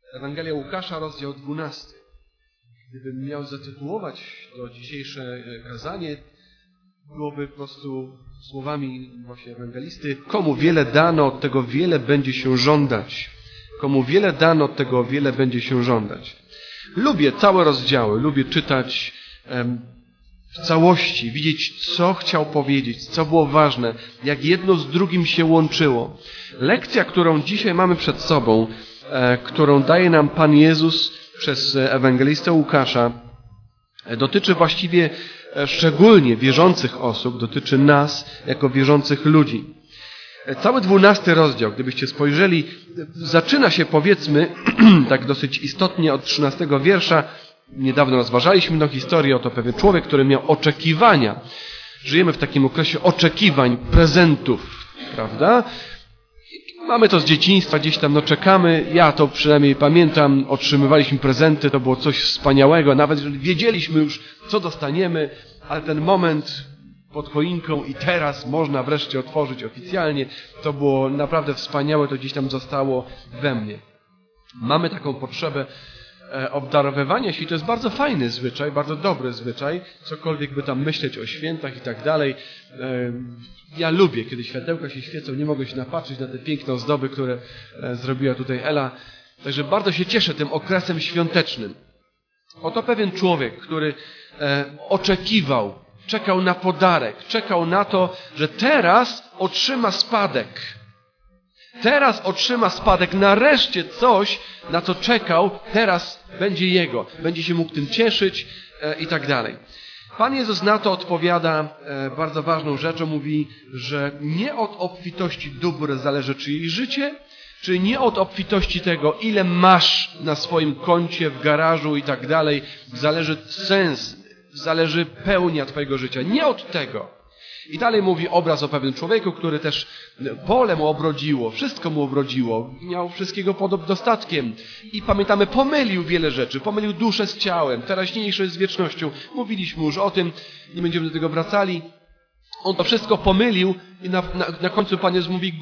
Ewangelia Łukasza, rozdział 12. Gdybym miał zatytułować to dzisiejsze kazanie, byłoby po prostu słowami właśnie ewangelisty: komu wiele dano, od tego wiele będzie się żądać. Komu wiele dano, od tego wiele będzie się żądać. Lubię całe rozdziały, lubię czytać w całości, widzieć, co chciał powiedzieć, co było ważne, jak jedno z drugim się łączyło. Lekcja, którą dzisiaj mamy przed sobą, którą daje nam Pan Jezus przez ewangelistę Łukasza, dotyczy właściwie szczególnie wierzących osób, dotyczy nas jako wierzących ludzi. Cały 12 rozdział, gdybyście spojrzeli, zaczyna się, powiedzmy, tak dosyć istotnie od 13 wiersza. Niedawno rozważaliśmy tę historię, oto pewien człowiek, który miał oczekiwania. Żyjemy w takim okresie oczekiwań, prezentów, prawda? Mamy to z dzieciństwa, gdzieś tam czekamy. Ja to przynajmniej pamiętam, otrzymywaliśmy prezenty, to było coś wspaniałego. Nawet jeżeli wiedzieliśmy już, co dostaniemy, ale ten moment pod choinką i teraz można wreszcie otworzyć oficjalnie, to było naprawdę wspaniałe, to gdzieś tam zostało we mnie. Mamy taką potrzebę obdarowywania się i to jest bardzo fajny zwyczaj, bardzo dobry zwyczaj, cokolwiek by tam myśleć o świętach i tak dalej. Ja lubię, kiedy światełka się świecą, nie mogę się napatrzeć na te piękne ozdoby, które zrobiła tutaj Ela. Także bardzo się cieszę tym okresem świątecznym. Oto pewien człowiek, który oczekiwał, czekał na podarek, czekał na to, że teraz otrzyma spadek. Teraz otrzyma spadek, nareszcie coś, na co czekał, teraz będzie jego. Będzie się mógł tym cieszyć i tak dalej. Pan Jezus na to odpowiada bardzo ważną rzeczą. Mówi, że nie od obfitości dóbr zależy czyjeś życie, czyli nie od obfitości tego, ile masz na swoim koncie, w garażu i tak dalej, zależy sens, zależy pełnia twojego życia. Nie od tego. I dalej mówi obraz o pewnym człowieku, który też pole mu obrodziło, wszystko mu obrodziło, miał wszystkiego pod dostatkiem. I pamiętamy, pomylił wiele rzeczy, pomylił duszę z ciałem, teraźniejsze z wiecznością. Mówiliśmy już o tym, nie będziemy do tego wracali. On to wszystko pomylił i na końcu Pan Jezus mówi: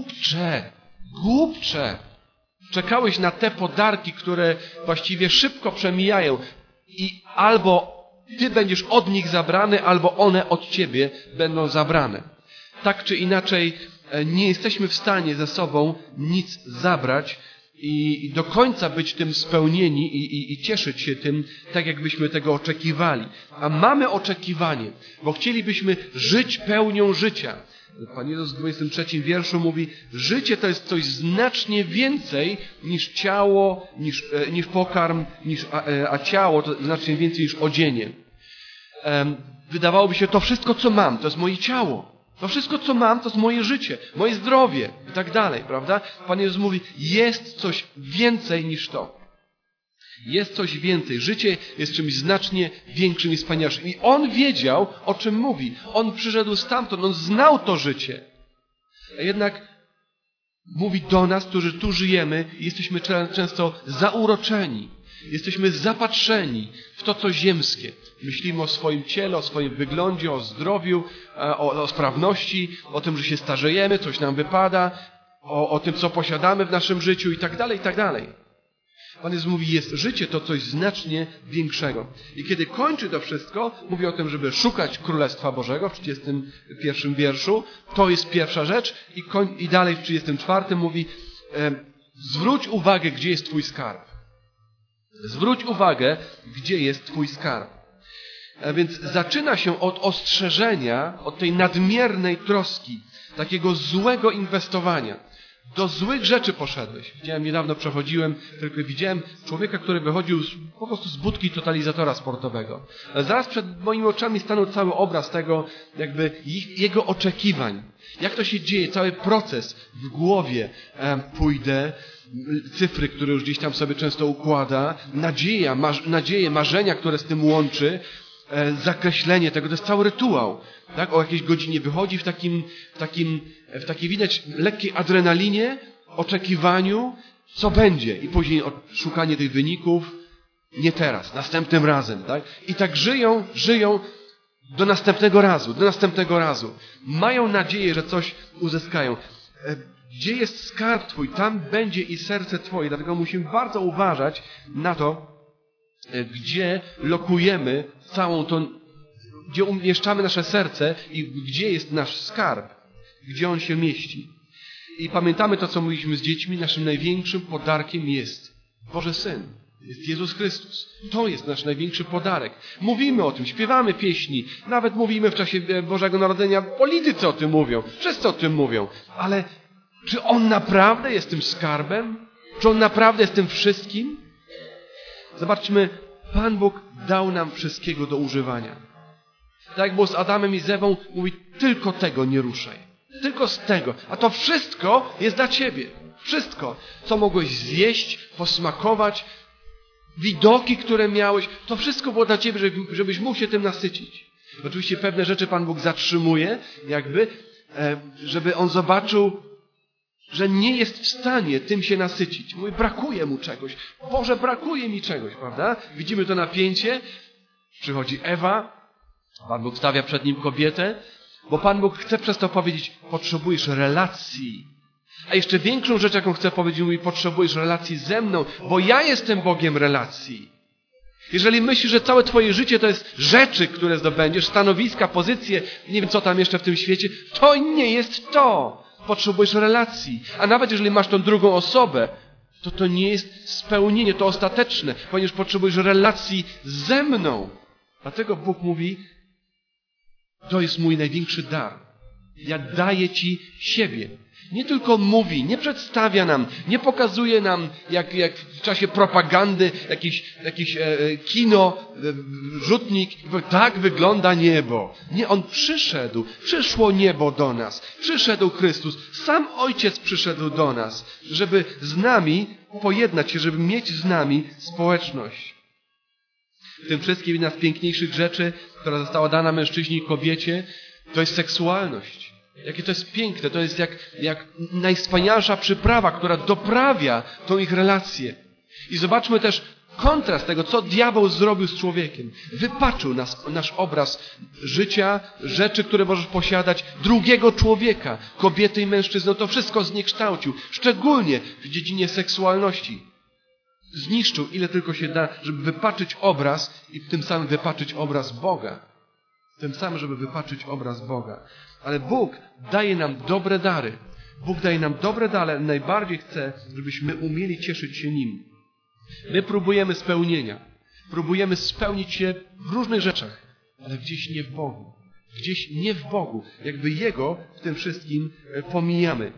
głupcze, czekałeś na te podarki, które właściwie szybko przemijają i albo ty będziesz od nich zabrany, albo one od ciebie będą zabrane. Tak czy inaczej nie jesteśmy w stanie ze sobą nic zabrać i do końca być tym spełnieni i cieszyć się tym, tak jakbyśmy tego oczekiwali. A mamy oczekiwanie, bo chcielibyśmy żyć pełnią życia. Pan Jezus w 23 wierszu mówi: życie to jest coś znacznie więcej niż ciało, niż pokarm, a ciało to znacznie więcej niż odzienie. Wydawałoby się, to wszystko, co mam, to jest moje ciało. To wszystko, co mam, to jest moje życie, moje zdrowie i tak dalej, prawda? Pan Jezus mówi: jest coś więcej niż to. Jest coś więcej. Życie jest czymś znacznie większym i wspanialszym. I On wiedział, o czym mówi. On przyszedł stamtąd, On znał to życie. A jednak mówi do nas, którzy tu żyjemy i jesteśmy często zauroczeni. Jesteśmy zapatrzeni w to, co ziemskie. Myślimy o swoim ciele, o swoim wyglądzie, o zdrowiu, o sprawności, o tym, że się starzejemy, coś nam wypada, o tym, co posiadamy w naszym życiu i tak dalej, i tak dalej. Pan Jezus mówi: jest życie to coś znacznie większego. I kiedy kończy to wszystko, mówi o tym, żeby szukać Królestwa Bożego w 31 wierszu. To jest pierwsza rzecz. I dalej w 34 mówi: zwróć uwagę, gdzie jest twój skarb. Zwróć uwagę, gdzie jest twój skarb. A więc zaczyna się od ostrzeżenia, od tej nadmiernej troski, takiego złego inwestowania. Do złych rzeczy poszedłeś. Niedawno przechodziłem, tylko widziałem człowieka, który wychodził po prostu z budki totalizatora sportowego. Ale zaraz przed moimi oczami stanął cały obraz tego, jakby jego oczekiwań. Jak to się dzieje, cały proces w głowie. Pójdę, cyfry, które już gdzieś tam sobie często układa, nadzieje, marzenia, które z tym łączy, zakreślenie tego, to jest cały rytuał. Tak? O jakiejś godzinie wychodzi w takiej widać lekkiej adrenalinie, oczekiwaniu, co będzie. I później szukanie tych wyników, nie teraz, następnym razem. Tak? I tak żyją do następnego razu. Mają nadzieję, że coś uzyskają. gdzie jest skarb Twój, tam będzie i serce Twoje. Dlatego musimy bardzo uważać na to, gdzie lokujemy całą tą, gdzie umieszczamy nasze serce i gdzie jest nasz skarb, gdzie on się mieści. I pamiętamy to, co mówiliśmy z dziećmi, naszym największym podarkiem jest Boży Syn. Jest Jezus Chrystus. To jest nasz największy podarek. Mówimy o tym, śpiewamy pieśni, nawet mówimy w czasie Bożego Narodzenia, politycy o tym mówią, wszyscy o tym mówią. Ale czy On naprawdę jest tym skarbem? Czy On naprawdę jest tym wszystkim? Zobaczmy, Pan Bóg dał nam wszystkiego do używania. Tak jak było z Adamem i z Ewą, mówi, tylko tego nie ruszaj. Tylko z tego. A to wszystko jest dla Ciebie. Wszystko, co mogłeś zjeść, posmakować, widoki, które miałeś, to wszystko było dla Ciebie, żebyś mógł się tym nasycić. Oczywiście pewne rzeczy Pan Bóg zatrzymuje, jakby, żeby On zobaczył, że nie jest w stanie tym się nasycić. Mówi, brakuje Mu czegoś. Boże, brakuje mi czegoś, prawda? Widzimy to napięcie. Przychodzi Ewa, Pan Bóg stawia przed nim kobietę, bo Pan Bóg chce przez to powiedzieć, potrzebujesz relacji. A jeszcze większą rzecz, jaką chcę powiedzieć, mówi, potrzebujesz relacji ze mną, bo ja jestem Bogiem relacji. Jeżeli myślisz, że całe Twoje życie to jest rzeczy, które zdobędziesz, stanowiska, pozycje, nie wiem co tam jeszcze w tym świecie, to nie jest to. Potrzebujesz relacji. A nawet jeżeli masz tą drugą osobę, to nie jest spełnienie, to ostateczne, ponieważ potrzebujesz relacji ze mną. Dlatego Bóg mówi, to jest mój największy dar. Ja daję Ci siebie. Nie tylko mówi, nie przedstawia nam, nie pokazuje nam, jak w czasie propagandy, jakiś kino, rzutnik, tak wygląda niebo. Nie, On przyszedł, przyszło niebo do nas, przyszedł Chrystus, sam Ojciec przyszedł do nas, żeby z nami pojednać się, żeby mieć z nami społeczność. W tym wszystkim jedna z piękniejszych rzeczy, która została dana mężczyźnie i kobiecie, to jest seksualność. Jakie to jest piękne, to jest jak najwspanialsza przyprawa, która doprawia tą ich relację. I zobaczmy też kontrast tego, co diabeł zrobił z człowiekiem. Wypaczył nasz obraz życia, rzeczy, które możesz posiadać, drugiego człowieka, kobiety i mężczyzny. To wszystko zniekształcił, szczególnie w dziedzinie seksualności. Zniszczył, ile tylko się da, żeby wypaczyć obraz i tym samym wypaczyć obraz Boga. Tym samym, żeby wypaczyć obraz Boga. Ale Bóg daje nam dobre dary. Bóg daje nam dobre dary, ale najbardziej chce, żebyśmy umieli cieszyć się Nim. My próbujemy spełnienia. Próbujemy spełnić się w różnych rzeczach, ale gdzieś nie w Bogu. Gdzieś nie w Bogu. Jakby Jego w tym wszystkim pomijamy.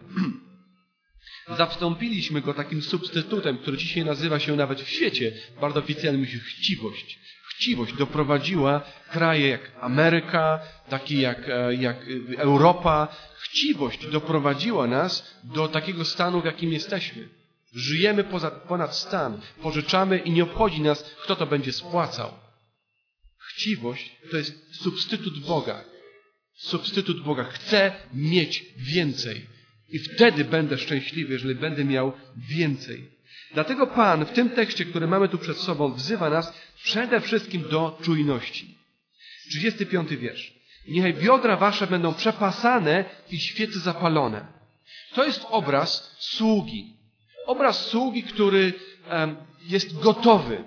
Zastąpiliśmy Go takim substytutem, który dzisiaj nazywa się nawet w świecie, bardzo oficjalnym, chciwość. Chciwość doprowadziła kraje jak Ameryka, takie jak Europa. Chciwość doprowadziła nas do takiego stanu, w jakim jesteśmy. Żyjemy ponad stan, pożyczamy i nie obchodzi nas, kto to będzie spłacał. Chciwość to jest substytut Boga. Substytut Boga. Chcę mieć więcej. I wtedy będę szczęśliwy, jeżeli będę miał więcej. Dlatego Pan w tym tekście, który mamy tu przed sobą, wzywa nas przede wszystkim do czujności. 35 wiersz. Niechaj biodra wasze będą przepasane i świece zapalone. To jest obraz sługi. Obraz sługi, który jest gotowy.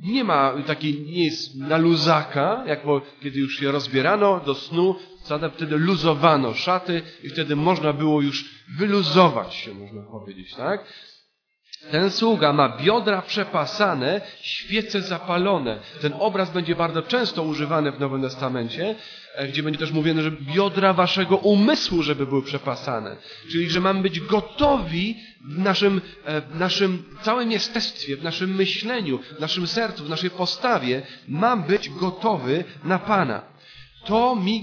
Nie jest na luzaka, kiedy już się rozbierano do snu, wtedy luzowano szaty i wtedy można było już wyluzować się, można powiedzieć, tak? Ten sługa ma biodra przepasane, świece zapalone. Ten obraz będzie bardzo często używany w Nowym Testamencie, gdzie będzie też mówione, że biodra waszego umysłu, żeby były przepasane. Czyli, że mamy być gotowi w naszym całym jestestwie, w naszym myśleniu, w naszym sercu, w naszej postawie. Mam być gotowy na Pana. To mi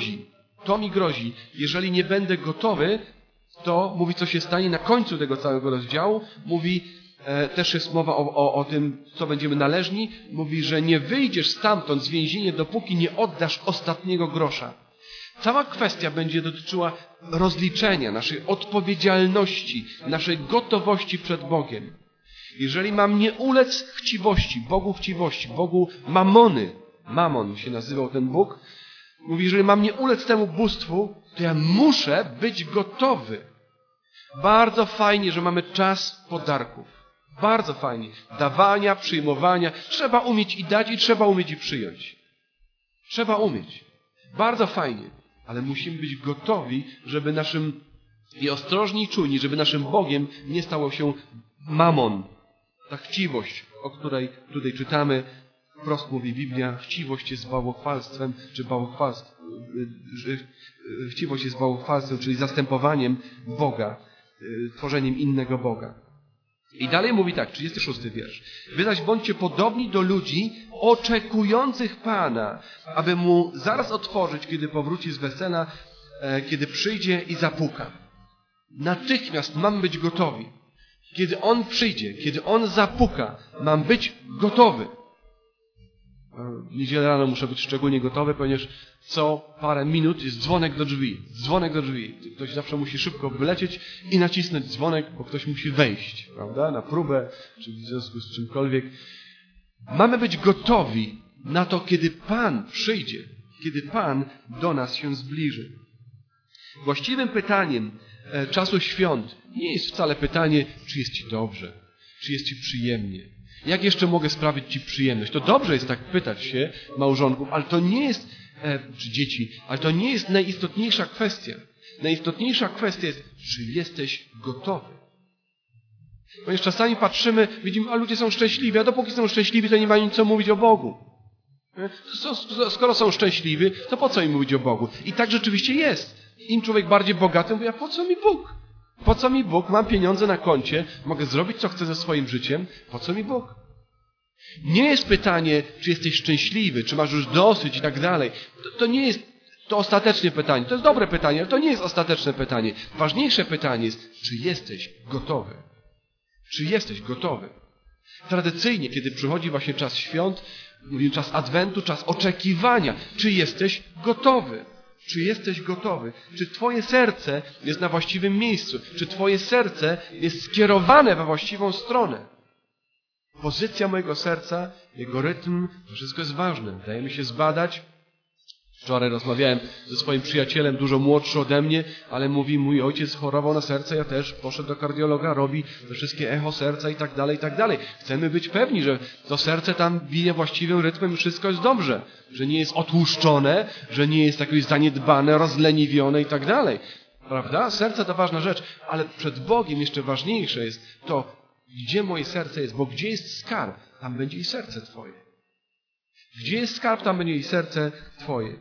grozi. Jeżeli nie będę gotowy, to mówi, co się stanie na końcu tego całego rozdziału. Mówi, też jest mowa o tym, co będziemy należni. Mówi, że nie wyjdziesz stamtąd z więzienia, dopóki nie oddasz ostatniego grosza. Cała kwestia będzie dotyczyła rozliczenia, naszej odpowiedzialności, naszej gotowości przed Bogiem. Jeżeli mam nie ulec chciwości, Bogu mamony, Mamon się nazywał ten Bóg, mówi, jeżeli mam nie ulec temu bóstwu, to ja muszę być gotowy. Bardzo fajnie, że mamy czas podarków. Bardzo fajnie. Dawania, przyjmowania. Trzeba umieć i dać i trzeba umieć i przyjąć. Trzeba umieć. Bardzo fajnie. Ale musimy być gotowi, żeby i ostrożni i czujni, żeby naszym Bogiem nie stało się mamon. Ta chciwość, o której tutaj czytamy, wprost mówi Biblia, chciwość jest bałwochwalstwem, chciwość jest bałwochwalstwem, czyli zastępowaniem Boga, tworzeniem innego Boga. I dalej mówi tak, 36 wiersz. Wy zaś bądźcie podobni do ludzi oczekujących Pana, aby Mu zaraz otworzyć, kiedy powróci z wesela, kiedy przyjdzie i zapuka. Natychmiast mam być gotowi. Kiedy On przyjdzie, kiedy On zapuka, mam być gotowy. W niedzielę rano muszę być szczególnie gotowy, ponieważ co parę minut jest dzwonek do drzwi. Dzwonek do drzwi. Ktoś zawsze musi szybko wylecieć i nacisnąć dzwonek, bo ktoś musi wejść, prawda? Na próbę, czy w związku z czymkolwiek. Mamy być gotowi na to, kiedy Pan przyjdzie, kiedy Pan do nas się zbliży. Właściwym pytaniem czasu świąt nie jest wcale pytanie, czy jest Ci dobrze, czy jest Ci przyjemnie. Jak jeszcze mogę sprawić Ci przyjemność? To dobrze jest tak pytać się małżonków, ale to nie jest, czy dzieci, ale to nie jest najistotniejsza kwestia. Najistotniejsza kwestia jest, czy jesteś gotowy. Ponieważ czasami patrzymy, widzimy, a ludzie są szczęśliwi, a dopóki są szczęśliwi, to nie ma nic co mówić o Bogu. Skoro są szczęśliwi, to po co im mówić o Bogu? I tak rzeczywiście jest. Im człowiek bardziej bogaty, mówi, a po co mi Bóg? Po co mi Bóg? Mam pieniądze na koncie, mogę zrobić, co chcę ze swoim życiem. Po co mi Bóg? Nie jest pytanie, czy jesteś szczęśliwy, czy masz już dosyć i tak dalej. To nie jest to ostateczne pytanie. To jest dobre pytanie, ale to nie jest ostateczne pytanie. Ważniejsze pytanie jest, czy jesteś gotowy? Czy jesteś gotowy? Tradycyjnie, kiedy przychodzi właśnie czas świąt, mówimy czas Adwentu, czas oczekiwania. Czy jesteś gotowy? Czy jesteś gotowy? Czy Twoje serce jest na właściwym miejscu? Czy Twoje serce jest skierowane we właściwą stronę? Pozycja mojego serca, jego rytm, to wszystko jest ważne. Dajemy się zbadać. Wczoraj rozmawiałem ze swoim przyjacielem, dużo młodszy ode mnie, ale mówi, mój ojciec chorował na serce, ja też poszedł do kardiologa, robi te wszystkie echo serca i tak dalej, i tak dalej. Chcemy być pewni, że to serce tam bije właściwym rytmem i wszystko jest dobrze. Że nie jest otłuszczone, że nie jest jakieś zaniedbane, rozleniwione i tak dalej. Prawda? Serce to ważna rzecz, ale przed Bogiem jeszcze ważniejsze jest to, gdzie moje serce jest, bo gdzie jest skarb, tam będzie i serce Twoje. Gdzie jest skarb, tam będzie i serce Twoje.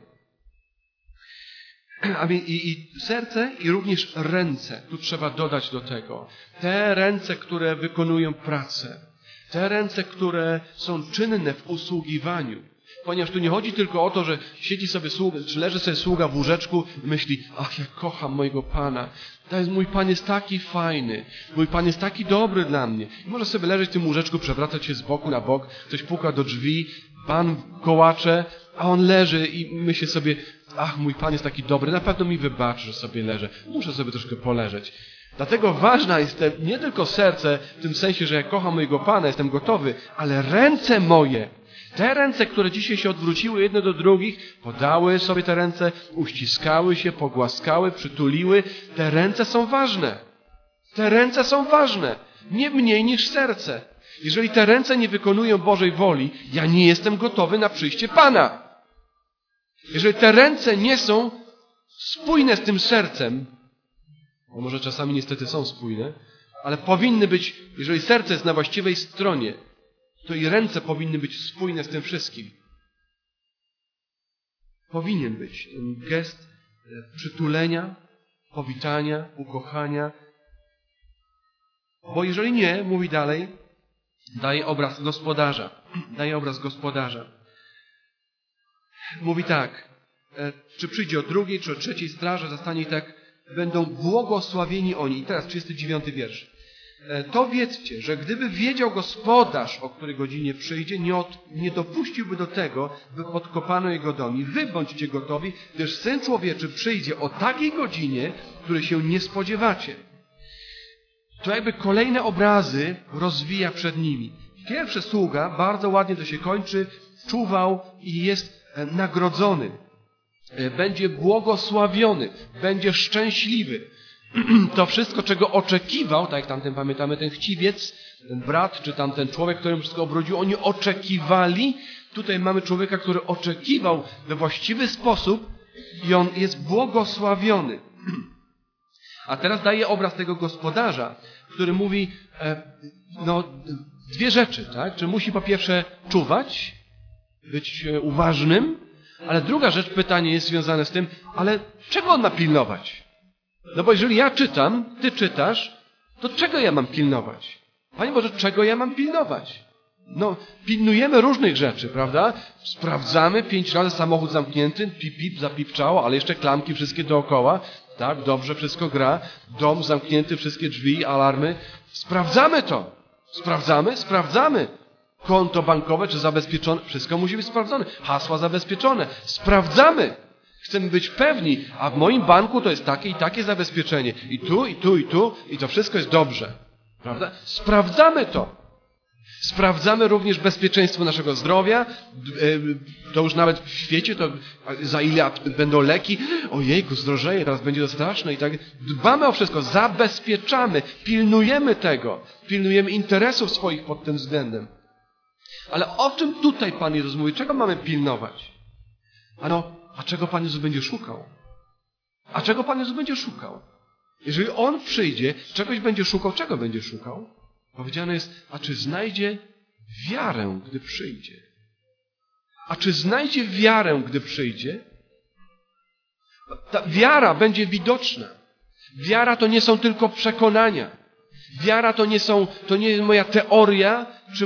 I serce i również ręce. Tu trzeba dodać do tego. Te ręce, które wykonują pracę. Te ręce, które są czynne w usługiwaniu. Ponieważ tu nie chodzi tylko o to, że siedzi sobie sługa, czy leży sobie sługa w łóżeczku i myśli, ach, ja kocham mojego Pana. Mój Pan jest taki fajny. Mój Pan jest taki dobry dla mnie. I może sobie leżeć w tym łóżeczku, przewracać się z boku na bok, ktoś puka do drzwi, Pan kołacze, a on leży i myśli sobie, ach, mój Pan jest taki dobry, na pewno mi wybaczy, że sobie leżę. Muszę sobie troszkę poleżeć. Dlatego ważna jest nie tylko serce, w tym sensie, że ja kocham mojego Pana, jestem gotowy, ale ręce moje. Te ręce, które dzisiaj się odwróciły jedne do drugich, podały sobie te ręce, uściskały się, pogłaskały, przytuliły. Te ręce są ważne. Te ręce są ważne. Nie mniej niż serce. Jeżeli te ręce nie wykonują Bożej woli, ja nie jestem gotowy na przyjście Pana. Jeżeli te ręce nie są spójne z tym sercem, bo może czasami niestety są spójne, ale powinny być, jeżeli serce jest na właściwej stronie, to i ręce powinny być spójne z tym wszystkim. Powinien być ten gest przytulenia, powitania, ukochania. Bo jeżeli nie, mówi dalej, daje obraz gospodarza. Daje obraz gospodarza. Mówi tak, czy przyjdzie o drugiej, czy o trzeciej straży, zastanie i tak, będą błogosławieni oni. I teraz 39 wiersz. To wiedzcie, że gdyby wiedział gospodarz, o której godzinie przyjdzie, nie dopuściłby do tego, by podkopano jego dom. I wy bądźcie gotowi, gdyż Syn Człowieczy przyjdzie o takiej godzinie, której się nie spodziewacie. To jakby kolejne obrazy rozwija przed nimi. Pierwszy sługa, bardzo ładnie to się kończy, czuwał i jest nagrodzony. Będzie błogosławiony, będzie szczęśliwy. to wszystko, czego oczekiwał, tak jak tamten pamiętamy, ten chciwiec, ten brat, czy tamten człowiek, którym wszystko obrodził, oni oczekiwali. Tutaj mamy człowieka, który oczekiwał we właściwy sposób i on jest błogosławiony. A teraz daje obraz tego gospodarza, który mówi, dwie rzeczy, tak? Że musi po pierwsze czuwać, być uważnym, ale druga rzecz, pytanie jest związane z tym, ale czego on ma pilnować? No bo jeżeli ja czytam, ty czytasz, to czego ja mam pilnować? Panie Boże, czego ja mam pilnować? No, pilnujemy różnych rzeczy, prawda? Sprawdzamy 5 razy samochód zamknięty, pip, zapipczało, ale jeszcze klamki wszystkie dookoła. Tak, dobrze, wszystko gra. Dom zamknięty, wszystkie drzwi, alarmy. Sprawdzamy to. Sprawdzamy. Konto bankowe, czy zabezpieczone. Wszystko musi być sprawdzone. Hasła zabezpieczone. Sprawdzamy. Chcemy być pewni, a w moim banku to jest takie i takie zabezpieczenie. I tu, i to wszystko jest dobrze. Prawda? Sprawdzamy to. Sprawdzamy również bezpieczeństwo naszego zdrowia. To już nawet w świecie, to za ile będą leki. Ojejku, zdrożeje, teraz będzie to straszne i tak. Dbamy o wszystko, zabezpieczamy, pilnujemy tego. Pilnujemy interesów swoich pod tym względem. Ale o czym tutaj Pan Jezus mówi? Czego mamy pilnować? A czego Pan Jezus będzie szukał? A czego Pan Jezus będzie szukał? Jeżeli On przyjdzie, czegoś będzie szukał, czego będzie szukał? Powiedziane jest, a czy znajdzie wiarę, gdy przyjdzie? A czy znajdzie wiarę, gdy przyjdzie? Ta wiara będzie widoczna. Wiara to nie są tylko przekonania. Wiara to nie jest moja teoria, czy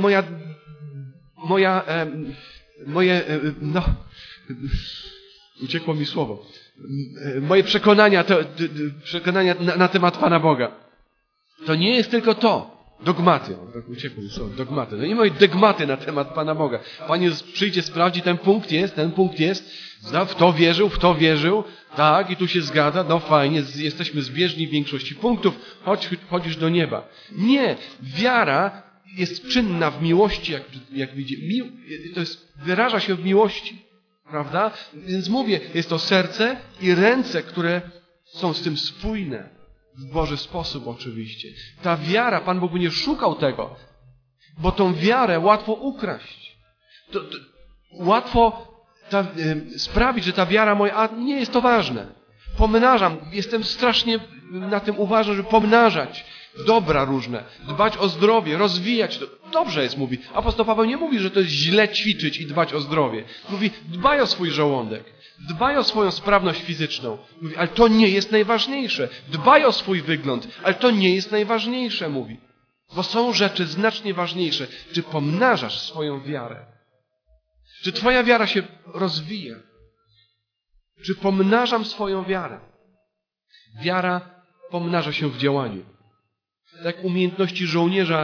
uciekło mi słowo. Moje przekonania na temat Pana Boga. To nie jest tylko to. Dogmaty. Uciekło mi słowo. Dogmaty. No nie moje dogmaty na temat Pana Boga. Pan Jezus przyjdzie, sprawdzi, ten punkt jest. W to wierzył. Tak, i tu się zgadza. No fajnie, jesteśmy zbieżni w większości punktów. Chodzisz do nieba. Nie. Wiara jest czynna w miłości, jak widzimy. Wyraża się w miłości. Prawda? Więc mówię, jest to serce i ręce, które są z tym spójne. W Boży sposób oczywiście. Ta wiara, Pan Bóg nie szukał tego, bo tą wiarę łatwo ukraść. Łatwo sprawić, że ta wiara moja, nie jest to ważne. Pomnażam, jestem strasznie na tym uważny, żeby pomnażać dobra różne, dbać o zdrowie, rozwijać to. Dobrze jest, mówi. Apostoł Paweł nie mówi, że to jest źle ćwiczyć i dbać o zdrowie. Mówi, dbaj o swój żołądek. Dbaj o swoją sprawność fizyczną. Mówi, ale to nie jest najważniejsze. Dbaj o swój wygląd, ale to nie jest najważniejsze, mówi. Bo są rzeczy znacznie ważniejsze. Czy pomnażasz swoją wiarę? Czy twoja wiara się rozwija? Czy pomnażam swoją wiarę? Wiara pomnaża się w działaniu. Tak umiejętności żołnierza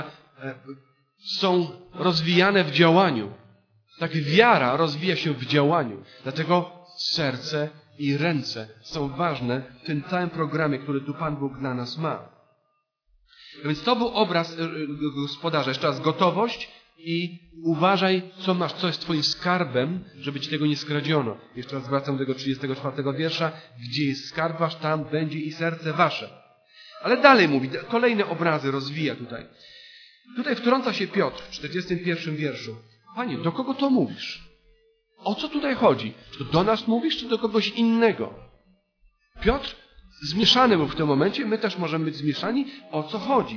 są rozwijane w działaniu. Tak wiara rozwija się w działaniu. Dlatego serce i ręce są ważne w tym całym programie, który tu Pan Bóg dla nas ma. Więc to był obraz gospodarza. Jeszcze raz, gotowość i uważaj, co masz, co jest twoim skarbem, żeby ci tego nie skradziono. Jeszcze raz wracam do tego 34 wiersza. Gdzie jest skarb wasz, tam będzie i serce wasze. Ale dalej mówi, kolejne obrazy rozwija tutaj. Tutaj wtrąca się Piotr w 41 wierszu. Panie, do kogo to mówisz? O co tutaj chodzi? Czy to do nas mówisz, czy do kogoś innego? Piotr zmieszany był w tym momencie, my też możemy być zmieszani. O co chodzi?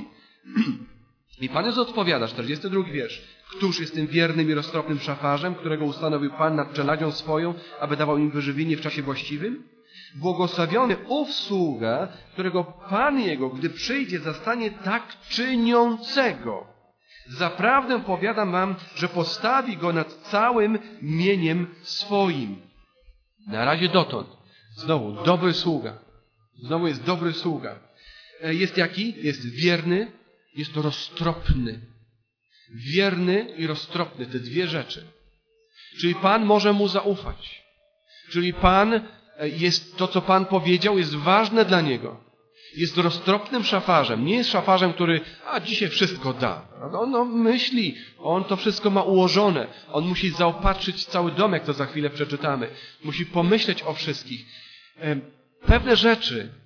I Pan Jezus odpowiada, 42 wiersz. Któż jest tym wiernym i roztropnym szafarzem, którego ustanowił Pan nad czeladzią swoją, aby dawał im wyżywienie w czasie właściwym? Błogosławiony ów sługa, którego Pan jego, gdy przyjdzie, zastanie tak czyniącego. Zaprawdę powiadam wam, że postawi go nad całym mieniem swoim. Na razie dotąd. Znowu, dobry sługa. Znowu jest dobry sługa. Jest jaki? Jest wierny, jest to roztropny. Wierny i roztropny, te dwie rzeczy. Czyli Pan może mu zaufać. Czyli Pan jest, to co Pan powiedział, jest ważne dla niego. Jest roztropnym szafarzem. Nie jest szafarzem, który, dzisiaj wszystko da. On myśli, on to wszystko ma ułożone. On musi zaopatrzyć cały dom, jak to za chwilę przeczytamy. Musi pomyśleć o wszystkich. Pewne rzeczy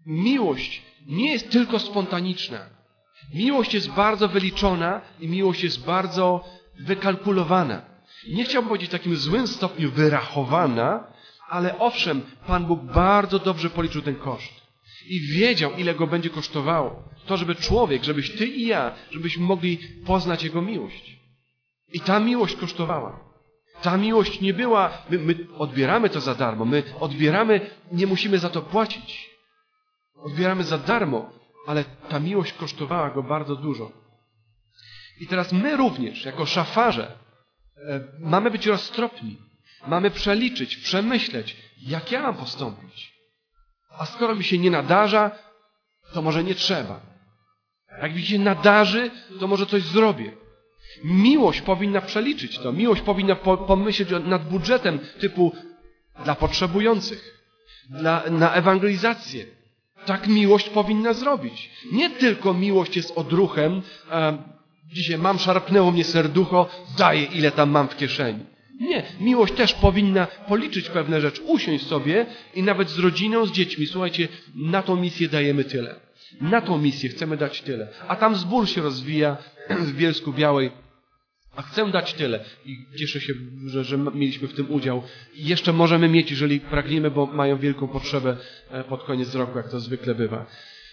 miłość nie jest tylko spontaniczna. Miłość jest bardzo wyliczona i miłość jest bardzo wykalkulowana. Nie chciałbym powiedzieć w takim złym stopniu wyrachowana, ale owszem, Pan Bóg bardzo dobrze policzył ten koszt. I wiedział, ile go będzie kosztowało. To, żeby człowiek, żebyś ty i ja, żebyśmy mogli poznać Jego miłość. I ta miłość kosztowała. Ta miłość nie była, my odbieramy to za darmo, my odbieramy, nie musimy za to płacić. Odbieramy za darmo, ale ta miłość kosztowała go bardzo dużo. I teraz my również, jako szafarze, mamy być roztropni. Mamy przeliczyć, przemyśleć, jak ja mam postąpić. A skoro mi się nie nadarza, to może nie trzeba. Jak mi się nadarzy, to może coś zrobię. Miłość powinna przeliczyć to. Miłość powinna pomyśleć nad budżetem typu dla potrzebujących, na ewangelizację. Tak miłość powinna zrobić. Nie tylko miłość jest odruchem, dzisiaj szarpnęło mnie serducho, daję ile tam mam w kieszeni. Nie, miłość też powinna policzyć pewne rzeczy, usiąść sobie i nawet z rodziną, z dziećmi. Słuchajcie, na tą misję dajemy tyle. Na tą misję chcemy dać tyle. A tam zbór się rozwija w Bielsku Białej, a chcę dać tyle. I cieszę się, że mieliśmy w tym udział. I jeszcze możemy mieć, jeżeli pragniemy, bo mają wielką potrzebę pod koniec roku, jak to zwykle bywa.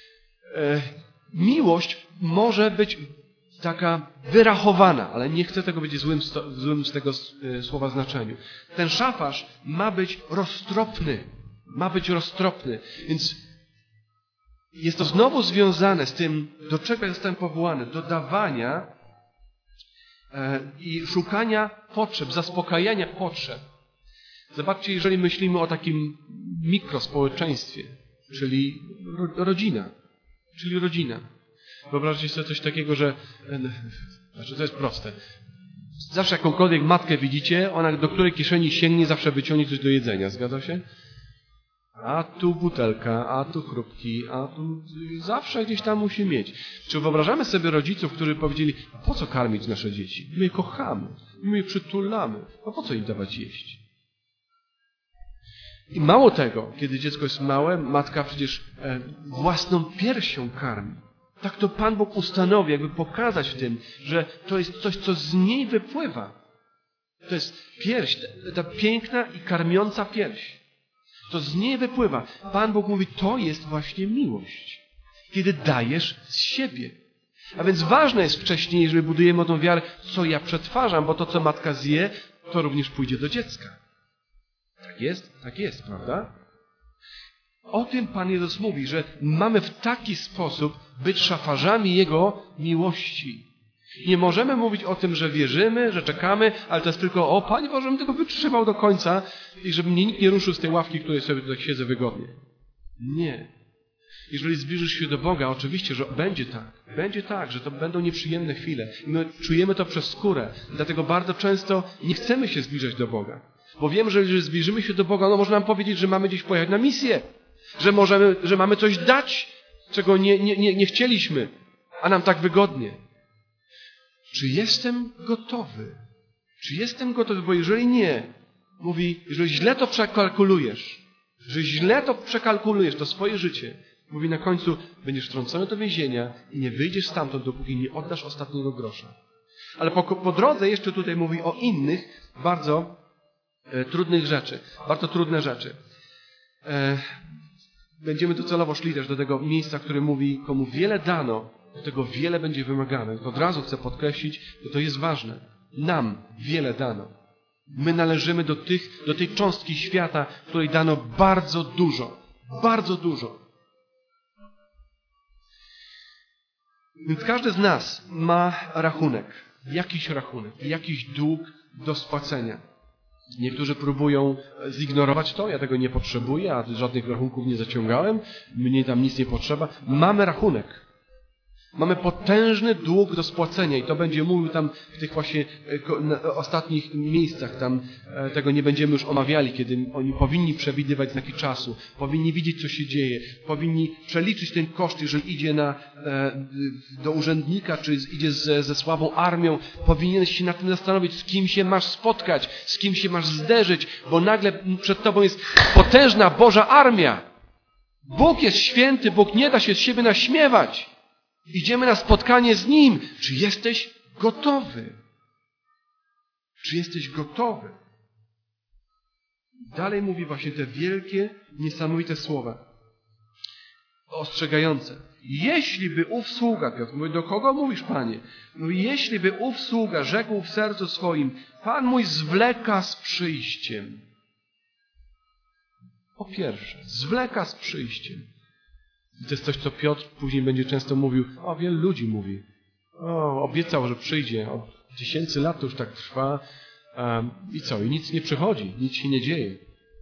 Miłość może być taka wyrachowana, ale nie chcę tego powiedzieć złym z tego słowa znaczeniu. Ten szafarz ma być roztropny. Ma być roztropny. Więc jest to znowu związane z tym, do czego jestem powołany. Do dawania i szukania potrzeb, zaspokajania potrzeb. Zobaczcie, jeżeli myślimy o takim mikrospołeczeństwie, czyli rodzina. Wyobraźcie sobie coś takiego, że to jest proste. Zawsze jakąkolwiek matkę widzicie, ona do której kieszeni sięgnie, zawsze wyciągnie coś do jedzenia. Zgadza się? A tu butelka, a tu chrupki, a tu zawsze gdzieś tam musi mieć. Czy wyobrażamy sobie rodziców, którzy powiedzieli, po co karmić nasze dzieci? My je kochamy, my je przytulamy. A po co im dawać jeść? I mało tego, kiedy dziecko jest małe, matka przecież własną piersią karmi. Tak to Pan Bóg ustanowi, jakby pokazać w tym, że to jest coś, co z niej wypływa. To jest pierś, ta piękna i karmiąca pierś. To z niej wypływa. Pan Bóg mówi, to jest właśnie miłość. Kiedy dajesz z siebie. A więc ważne jest wcześniej, jeżeli budujemy o tą wiarę, co ja przetwarzam, bo to, co matka zje, to również pójdzie do dziecka. Tak jest, prawda? O tym Pan Jezus mówi, że mamy w taki sposób być szafarzami Jego miłości. Nie możemy mówić o tym, że wierzymy, że czekamy, ale to jest tylko, Panie Boże, żebym tego wytrzymał do końca i żeby mnie nikt nie ruszył z tej ławki, w której sobie tutaj siedzę wygodnie. Nie. Jeżeli zbliżysz się do Boga, oczywiście, że będzie tak, że to będą nieprzyjemne chwile. I my czujemy to przez skórę. Dlatego bardzo często nie chcemy się zbliżać do Boga. Bo wiem, że jeżeli zbliżymy się do Boga, może nam powiedzieć, że mamy gdzieś pojechać na misję. Że mamy coś dać, czego nie chcieliśmy, a nam tak wygodnie. Czy jestem gotowy? Bo jeżeli nie, mówi, jeżeli źle to przekalkulujesz, to swoje życie, mówi na końcu, będziesz wtrącony do więzienia i nie wyjdziesz stamtąd, dopóki nie oddasz ostatniego grosza. Ale po drodze jeszcze tutaj mówi o innych bardzo trudnych rzeczy, bardzo trudne rzeczy. Będziemy docelowo szli też do tego miejsca, które mówi, komu wiele dano, do tego wiele będzie wymagane. Od razu chcę podkreślić, że to jest ważne. Nam wiele dano. My należymy do tej cząstki świata, której dano bardzo dużo. Bardzo dużo. Więc każdy z nas ma rachunek. Jakiś dług do spłacenia. Niektórzy próbują zignorować to, ja tego nie potrzebuję, a żadnych rachunków nie zaciągałem, mnie tam nic nie potrzeba. Mamy rachunek. Mamy potężny dług do spłacenia i to będzie mówił tam w tych właśnie ostatnich miejscach, tam tego nie będziemy już omawiali, kiedy oni powinni przewidywać znaki czasu, powinni widzieć, co się dzieje, powinni przeliczyć ten koszt, jeżeli idzie do urzędnika, czy idzie ze słabą armią, powinieneś się nad tym zastanowić, z kim się masz spotkać, z kim się masz zderzyć, bo nagle przed tobą jest potężna Boża armia. Bóg jest święty, Bóg nie da się z siebie naśmiewać. Idziemy na spotkanie z Nim. Czy jesteś gotowy? Czy jesteś gotowy? Dalej mówi właśnie te wielkie, niesamowite słowa. Ostrzegające. Jeśli by ów sługa, Piotr mówi, do kogo mówisz, Panie? Mówi, jeśli by ów sługa rzekł w sercu swoim, Pan mój zwleka z przyjściem. Po pierwsze, zwleka z przyjściem. I to jest coś, co Piotr później będzie często mówił. Wielu ludzi mówi. Obiecał, że przyjdzie. Od 1000 lat to już tak trwa. I co? I nic nie przychodzi. Nic się nie dzieje.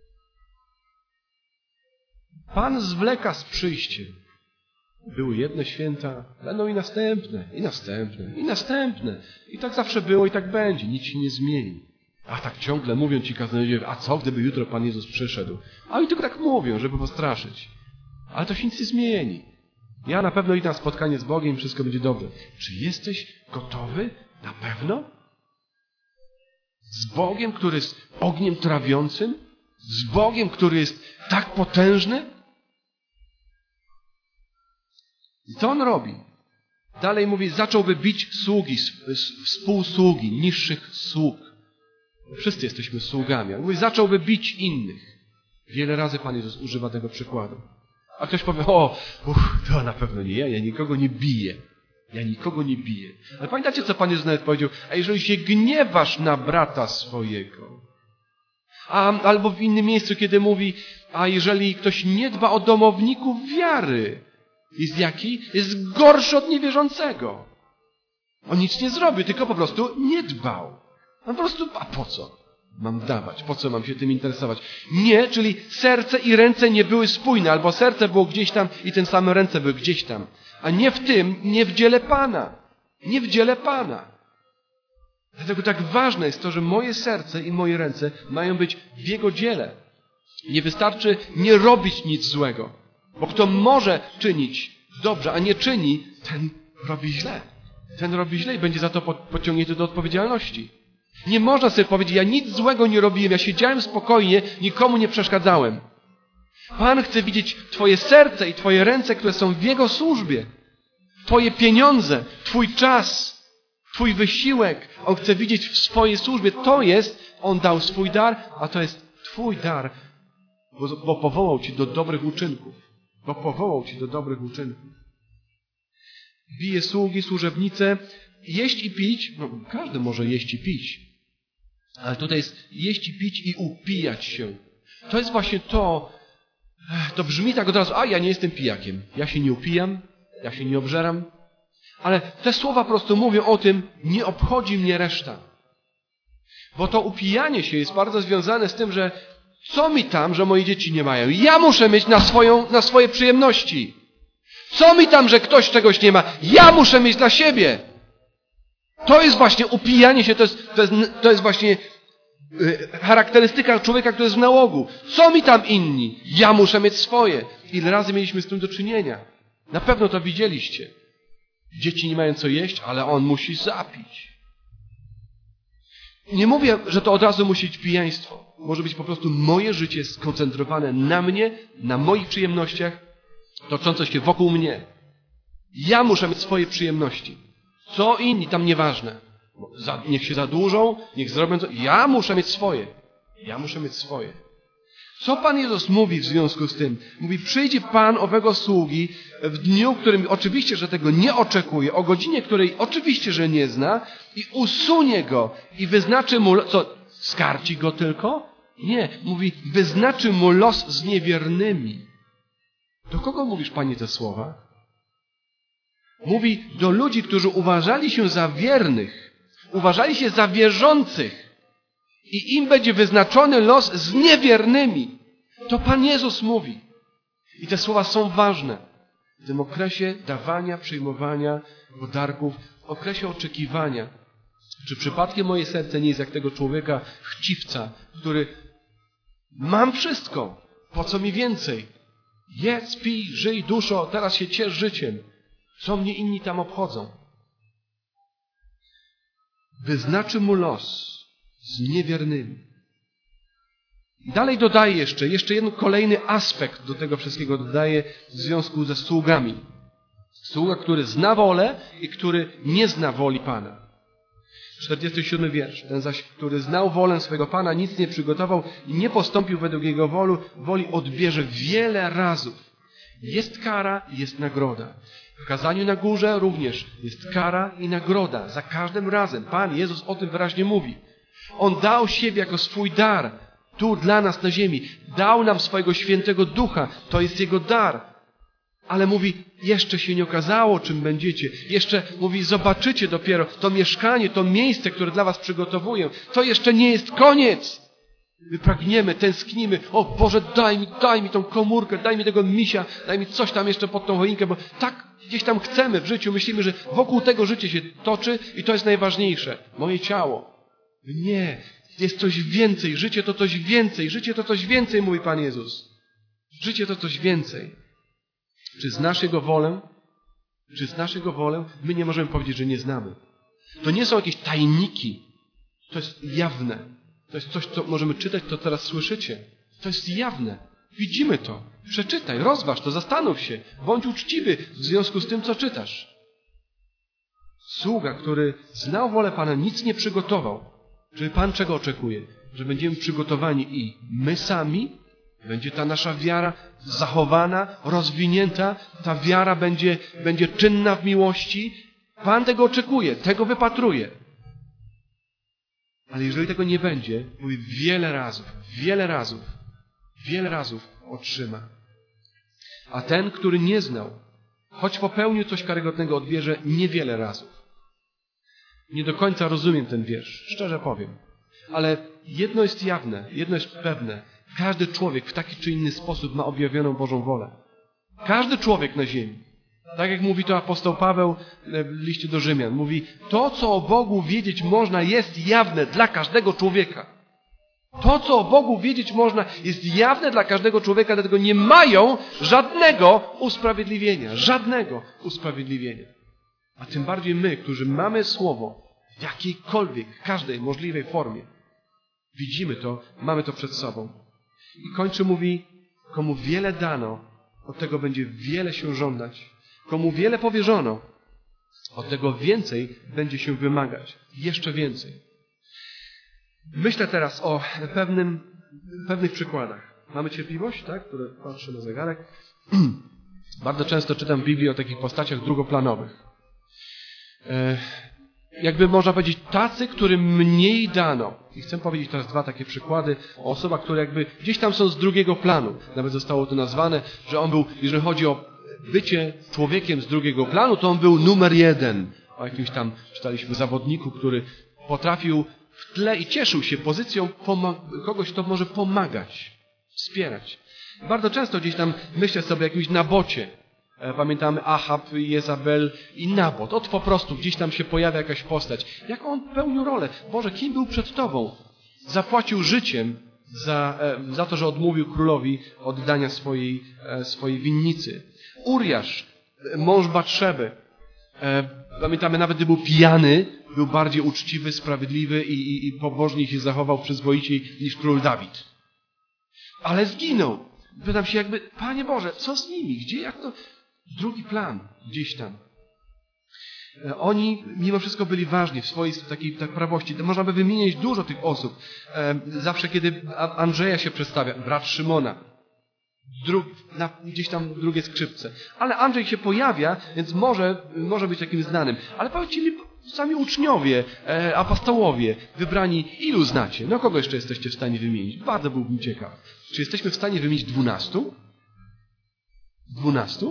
Pan zwleka z przyjściem. Były jedne święta, będą i następne, i następne, i następne. I tak zawsze było i tak będzie. Nic się nie zmieni. A tak ciągle mówią ci kaznodzieje, a co gdyby jutro Pan Jezus przyszedł? A oni tylko tak mówią, żeby postraszyć. Ale to się nic nie zmieni. Ja na pewno idę na spotkanie z Bogiem i wszystko będzie dobre. Czy jesteś gotowy? Na pewno? Z Bogiem, który jest ogniem trawiącym? Z Bogiem, który jest tak potężny? I co On robi? Dalej mówi, zacząłby bić sługi, współsługi, niższych sług. Wszyscy jesteśmy sługami. On mówi, zacząłby bić innych. Wiele razy Pan Jezus używa tego przykładu. A ktoś powie, to na pewno nie ja nikogo nie biję. Ja nikogo nie biję. Ale pamiętacie, co Pan Jezus nawet powiedział? A jeżeli się gniewasz na brata swojego, albo w innym miejscu, kiedy mówi, a jeżeli ktoś nie dba o domowników wiary, jest jaki? Jest gorszy od niewierzącego. On nic nie zrobił, tylko po prostu nie dbał. On po prostu, a po co mam dawać? Po co mam się tym interesować? Nie, czyli serce i ręce nie były spójne, albo serce było gdzieś tam i ten same ręce były gdzieś tam. A nie w tym, nie w dziele Pana. Nie w dziele Pana. Dlatego tak ważne jest to, że moje serce i moje ręce mają być w Jego dziele. Nie wystarczy nie robić nic złego. Bo kto może czynić dobrze, a nie czyni, ten robi źle. Ten robi źle i będzie za to pociągnięty do odpowiedzialności. Nie można sobie powiedzieć, ja nic złego nie robiłem, ja siedziałem spokojnie, nikomu nie przeszkadzałem. Pan chce widzieć Twoje serce i Twoje ręce, które są w Jego służbie. Twoje pieniądze, Twój czas, Twój wysiłek. On chce widzieć w swojej służbie. To jest, On dał swój dar, a to jest Twój dar, bo powołał Cię do dobrych uczynków. Bo powołał Cię do dobrych uczynków. Bije sługi, służebnice, jeść i pić. Każdy może jeść i pić. Ale tutaj jest jeść i pić i upijać się. To jest właśnie to brzmi tak od razu, ja nie jestem pijakiem. Ja się nie upijam, ja się nie obżeram. Ale te słowa po prostu mówią o tym, nie obchodzi mnie reszta. Bo to upijanie się jest bardzo związane z tym, że co mi tam, że moje dzieci nie mają? Ja muszę mieć na swoje przyjemności. Co mi tam, że ktoś czegoś nie ma? Ja muszę mieć dla siebie. To jest właśnie upijanie się, to jest właśnie charakterystyka człowieka, który jest w nałogu. Co mi tam inni? Ja muszę mieć swoje. Ile razy mieliśmy z tym do czynienia? Na pewno to widzieliście. Dzieci nie mają co jeść, ale on musi zapić. Nie mówię, że to od razu musi być pijaństwo. Może być po prostu moje życie skoncentrowane na mnie, na moich przyjemnościach, toczące się wokół mnie. Ja muszę mieć swoje przyjemności. Co inni, tam nieważne. Niech się zadłużą, niech zrobią co. Ja muszę mieć swoje. Ja muszę mieć swoje. Co Pan Jezus mówi w związku z tym? Mówi, przyjdzie Pan owego sługi w dniu, w którym oczywiście, że tego nie oczekuje, o godzinie, której oczywiście, że nie zna i usunie go i wyznaczy mu, skarci go tylko? Nie, mówi, wyznaczy mu los z niewiernymi. Do kogo mówisz, Panie, te słowa? Mówi do ludzi, którzy uważali się za wiernych, uważali się za wierzących i im będzie wyznaczony los z niewiernymi. To Pan Jezus mówi. I te słowa są ważne. W tym okresie dawania, przyjmowania podarków, w okresie oczekiwania. Czy przypadkiem moje serce nie jest jak tego człowieka chciwca, który mam wszystko, po co mi więcej? Jedz, pij, żyj, duszo, teraz się ciesz życiem. Co mnie inni tam obchodzą? Wyznaczy mu los z niewiernymi. I dalej dodaje jeszcze jeden kolejny aspekt do tego wszystkiego dodaje w związku ze sługami. Sługa, który zna wolę i który nie zna woli Pana. 47 wiersz. Ten zaś, który znał wolę swego Pana, nic nie przygotował i nie postąpił według jego woli, odbierze wiele razów. Jest kara, jest nagroda. W kazaniu na górze również jest kara i nagroda. Za każdym razem. Pan Jezus o tym wyraźnie mówi. On dał siebie jako swój dar. Tu dla nas na ziemi. Dał nam swojego świętego ducha. To jest Jego dar. Ale mówi, jeszcze się nie okazało, czym będziecie. Jeszcze mówi, zobaczycie dopiero to mieszkanie, to miejsce, które dla was przygotowuję. To jeszcze nie jest koniec. My pragniemy, tęsknimy. O Boże, daj mi tą komórkę, daj mi tego misia, daj mi coś tam jeszcze pod tą choinkę, bo tak gdzieś tam chcemy w życiu. Myślimy, że wokół tego życie się toczy i to jest najważniejsze. Moje ciało. Nie. Jest coś więcej. Życie to coś więcej. Życie to coś więcej, mówi Pan Jezus. Życie to coś więcej. Czy znasz Jego wolę? Czy znasz Jego wolę? My nie możemy powiedzieć, że nie znamy. To nie są jakieś tajniki. To jest jawne. To jest coś, co możemy czytać, to teraz słyszycie. To jest jawne. Widzimy to. Przeczytaj, rozważ to, zastanów się. Bądź uczciwy w związku z tym, co czytasz. Sługa, który znał wolę Pana, nic nie przygotował. Czyli Pan czego oczekuje? Że będziemy przygotowani i my sami, będzie ta nasza wiara zachowana, rozwinięta, ta wiara będzie czynna w miłości. Pan tego oczekuje, tego wypatruje. Ale jeżeli tego nie będzie, mówi wiele razów otrzyma. A ten, który nie znał, choć popełnił coś karygodnego, odbierze niewiele razów. Nie do końca rozumiem ten wiersz, szczerze powiem. Ale jedno jest jawne, jedno jest pewne. Każdy człowiek w taki czy inny sposób ma objawioną Bożą wolę. Każdy człowiek na ziemi. Tak jak mówi to apostoł Paweł w liście do Rzymian. Mówi, to co o Bogu wiedzieć można jest jawne dla każdego człowieka. To co o Bogu wiedzieć można jest jawne dla każdego człowieka, dlatego nie mają żadnego usprawiedliwienia. Żadnego usprawiedliwienia. A tym bardziej my, którzy mamy Słowo w jakiejkolwiek, każdej możliwej formie. Widzimy to, mamy to przed sobą. I kończy mówi, komu wiele dano, od tego będzie wiele się żądać. Komu wiele powierzono, od tego więcej będzie się wymagać. Jeszcze więcej. Myślę teraz o pewnych przykładach. Mamy cierpliwość, tak? Które patrzę na zegarek. Bardzo często czytam w Biblii o takich postaciach drugoplanowych. Jakby można powiedzieć, tacy, którym mniej dano. I chcę powiedzieć teraz dwa takie przykłady o osobach, które jakby gdzieś tam są z drugiego planu. Nawet zostało to nazwane, że on był, jeżeli chodzi o bycie człowiekiem z drugiego planu, to on był numer 1. O jakimś tam, czytaliśmy, zawodniku, który potrafił w tle i cieszył się pozycją kogoś, kto może pomagać, wspierać. Bardzo często gdzieś tam myślę sobie o jakimś Nabocie. Pamiętamy Achab, Jezabel i Nabot. Po prostu gdzieś tam się pojawia jakaś postać. Jak on pełnił rolę? Boże, kim był przed Tobą? Zapłacił życiem za to, że odmówił królowi oddania swojej winnicy. Uriasz, mąż Batszeby. Pamiętamy, nawet gdy był pijany, był bardziej uczciwy, sprawiedliwy i pobożniej się zachował przyzwoiciej niż król Dawid. Ale zginął. Pytam się jakby, Panie Boże, co z nimi? Gdzie, jak to? Drugi plan, gdzieś tam. Oni mimo wszystko byli ważni w swojej takiej prawości. Można by wymieniać dużo tych osób. Zawsze, kiedy Andrzeja się przedstawia, brat Szymona, gdzieś tam drugie skrzypce. Ale Andrzej się pojawia, więc może być takim znanym. Ale powiedzcie mi, sami uczniowie, apostołowie, wybrani, ilu znacie? No kogo jeszcze jesteście w stanie wymienić? Bardzo byłbym ciekaw. Czy jesteśmy w stanie wymienić 12? 12?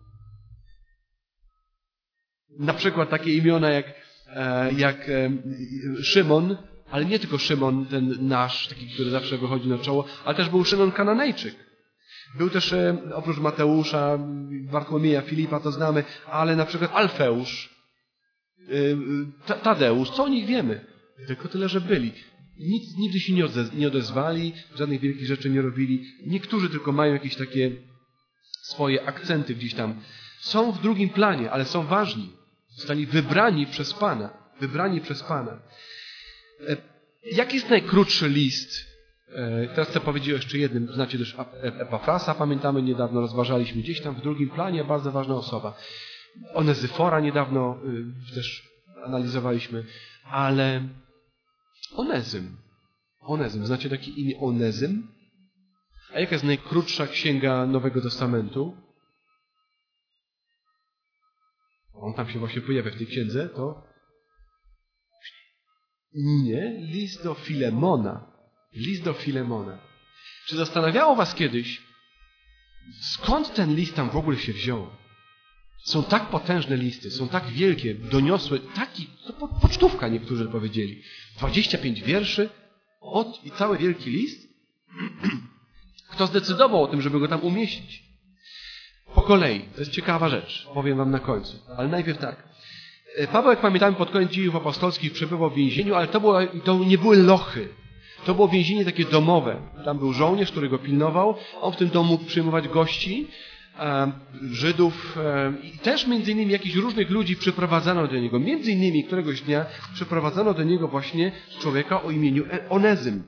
Na przykład takie imiona jak Szymon, ale nie tylko Szymon, ten nasz, taki, który zawsze wychodzi na czoło, ale też był Szymon Kananejczyk. Był też, oprócz Mateusza, Bartłomieja, Filipa, to znamy, ale na przykład Alfeusz, Tadeusz, co o nich wiemy? Tylko tyle, że byli. Nigdy się nie odezwali, żadnych wielkich rzeczy nie robili. Niektórzy tylko mają jakieś takie swoje akcenty gdzieś tam. Są w drugim planie, ale są ważni. Zostali wybrani przez Pana. Wybrani przez Pana. Jaki jest najkrótszy list Teraz chcę powiedzieć o jeszcze jednym. Znacie też Epafrasa, pamiętamy, niedawno rozważaliśmy gdzieś tam w drugim planie, bardzo ważna osoba. Onezyfora niedawno też analizowaliśmy, ale Onezym, znacie takie imię Onezym? A jaka jest najkrótsza księga Nowego Testamentu? On tam się właśnie pojawia w tej księdze, to? Nie, list do Filemona. List do Filemona. Czy zastanawiało was kiedyś, skąd ten list tam w ogóle się wziął? Są tak potężne listy, są tak wielkie, doniosłe, to pocztówka niektórzy powiedzieli. 25 wierszy i cały wielki list? Kto zdecydował o tym, żeby go tam umieścić? Po kolei. To jest ciekawa rzecz. Powiem wam na końcu. Ale najpierw tak. Paweł, jak pamiętamy, pod koniec dziejów apostolskich przebywał w więzieniu, ale to nie były lochy. To było więzienie takie domowe. Tam był żołnierz, który go pilnował. On w tym domu mógł przyjmować gości, Żydów i też między innymi jakichś różnych ludzi przyprowadzano do niego. Między innymi któregoś dnia przyprowadzano do niego właśnie człowieka o imieniu Onezym.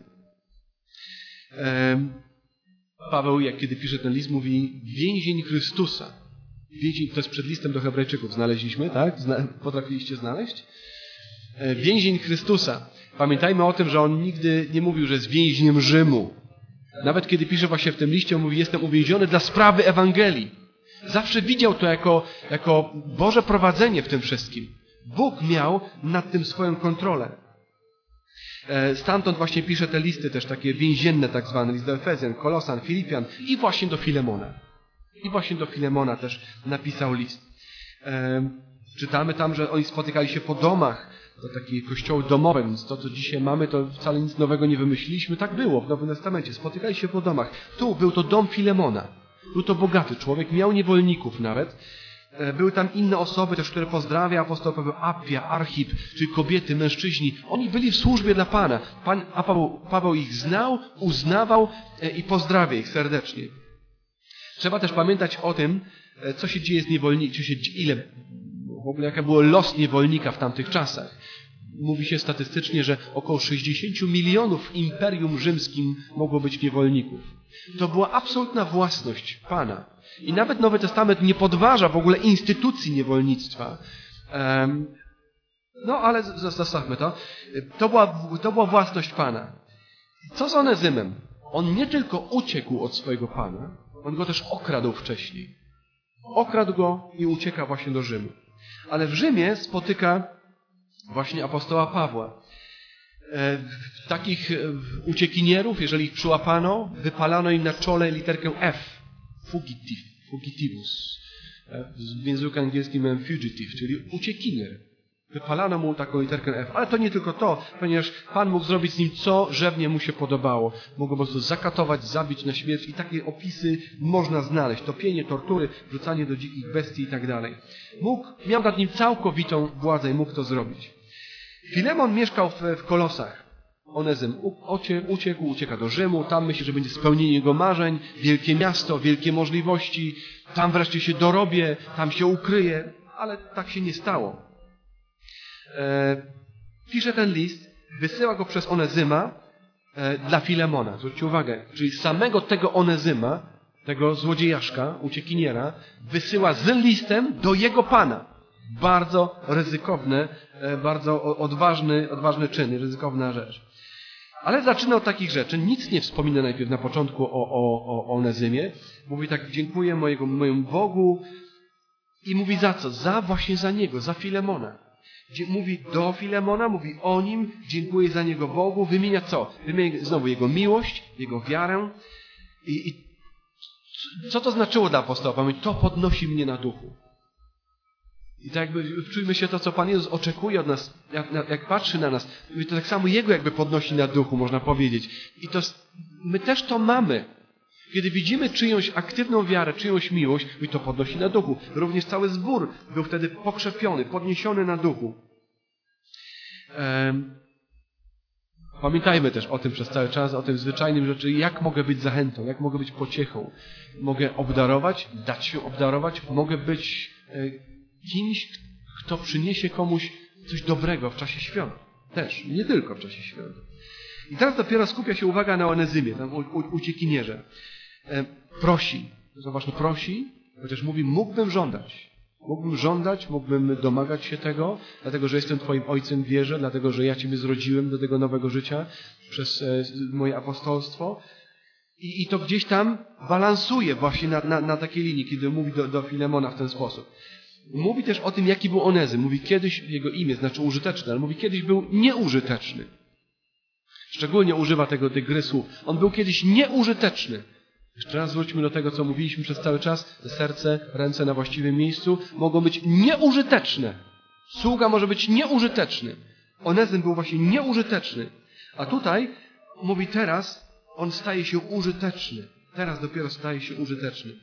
Paweł, kiedy pisze ten list, mówi więzień Chrystusa. To jest przed listem do Hebrajczyków. Znaleźliśmy, tak? Potrafiliście znaleźć? Więzień Chrystusa. Pamiętajmy o tym, że on nigdy nie mówił, że jest więźniem Rzymu. Nawet kiedy pisze właśnie w tym liście, on mówi, jestem uwięziony dla sprawy Ewangelii. Zawsze widział to jako Boże prowadzenie w tym wszystkim. Bóg miał nad tym swoją kontrolę. Stamtąd właśnie pisze te listy też takie więzienne tak zwane, list do Efezjan, Kolosan, Filipian i właśnie do Filemona. I właśnie do Filemona też napisał list. Czytamy tam, że oni spotykali się po domach. To takie kościoły domowe, więc to, co dzisiaj mamy, to wcale nic nowego nie wymyśliliśmy. Tak było w Nowym Testamencie. Spotykali się po domach. Tu był to dom Filemona. Był to bogaty człowiek, miał niewolników nawet. Były tam inne osoby też, które pozdrawia apostoł Paweł, Appia, Archip, czyli kobiety, mężczyźni. Oni byli w służbie dla Pana. Paweł ich znał, uznawał i pozdrawia ich serdecznie. Trzeba też pamiętać o tym, co się dzieje z niewolnikiem, w ogóle jaka był los niewolnika w tamtych czasach. Mówi się statystycznie, że około 60 milionów w Imperium Rzymskim mogło być niewolników. To była absolutna własność Pana. I nawet Nowy Testament nie podważa w ogóle instytucji niewolnictwa. No ale zostawmy to. To była własność Pana. Co z Onezymem? On nie tylko uciekł od swojego Pana, on go też okradł wcześniej. Okradł go i ucieka właśnie do Rzymu. Ale w Rzymie spotyka właśnie apostoła Pawła. Takich uciekinierów, jeżeli ich przyłapano, wypalano im na czole literkę F. Fugitivus. W języku angielskim fugitive, czyli uciekinier. Wypalano mu taką literkę F. Ale to nie tylko to, ponieważ Pan mógł zrobić z nim, co żywnie mu się podobało. Mógł go po prostu zakatować, zabić na śmierć i takie opisy można znaleźć. Topienie, tortury, wrzucanie do dzikich bestii i tak dalej. Miał nad nim całkowitą władzę i mógł to zrobić. Filemon mieszkał w Kolosach. Onezym ucieka do Rzymu, tam myśli, że będzie spełnienie jego marzeń, wielkie miasto, wielkie możliwości, tam wreszcie się dorobię, tam się ukryje, ale tak się nie stało. Pisze ten list, wysyła go przez Onezyma dla Filemona. Zwróćcie uwagę, czyli samego tego Onezyma, tego złodziejaszka, uciekiniera, wysyła z listem do jego Pana. Bardzo ryzykowne, bardzo odważny czyn, ryzykowna rzecz. Ale zaczyna od takich rzeczy. Nic nie wspomina najpierw na początku o Onezymie. Mówi tak, dziękuję mojemu Bogu. I mówi za co? Właśnie za niego, za Filemona. Mówi do Filemona, mówi o nim, dziękuję za niego Bogu. Wymienia co? Wymienia znowu jego miłość, jego wiarę. I co to znaczyło dla apostoła? Mówi, to podnosi mnie na duchu. I tak jakby wczujmy się to, co Pan Jezus oczekuje od nas, jak patrzy na nas. To tak samo Jego jakby podnosi na duchu, można powiedzieć. I my też to mamy. Kiedy widzimy czyjąś aktywną wiarę, czyjąś miłość, to podnosi na duchu. Również cały zbór był wtedy pokrzepiony, podniesiony na duchu. Pamiętajmy też o tym przez cały czas, o tym zwyczajnym rzeczy, jak mogę być zachętą, jak mogę być pociechą. Mogę obdarować, dać się obdarować, mogę być kimś, kto przyniesie komuś coś dobrego w czasie świąt. Też, nie tylko w czasie świąt. I teraz dopiero skupia się uwaga na Onezymie, tam uciekinierze. Prosi, zauważmy, prosi, chociaż mówi, mógłbym żądać, mógłbym domagać się tego, dlatego, że jestem Twoim ojcem w wierze, dlatego, że ja Ciebie zrodziłem do tego nowego życia przez moje apostolstwo. I to gdzieś tam balansuje właśnie na takiej linii, kiedy mówi do Filemona w ten sposób. Mówi też o tym, jaki był Onezym. Mówi kiedyś, jego imię znaczy użyteczny, ale mówi kiedyś był nieużyteczny. Szczególnie używa tego dygrysu. On był kiedyś nieużyteczny. Jeszcze raz wróćmy do tego, co mówiliśmy przez cały czas. Te serce, ręce na właściwym miejscu mogą być nieużyteczne. Sługa może być nieużyteczny. Onezym był właśnie nieużyteczny. A tutaj mówi teraz, on staje się użyteczny. Teraz dopiero staje się użyteczny.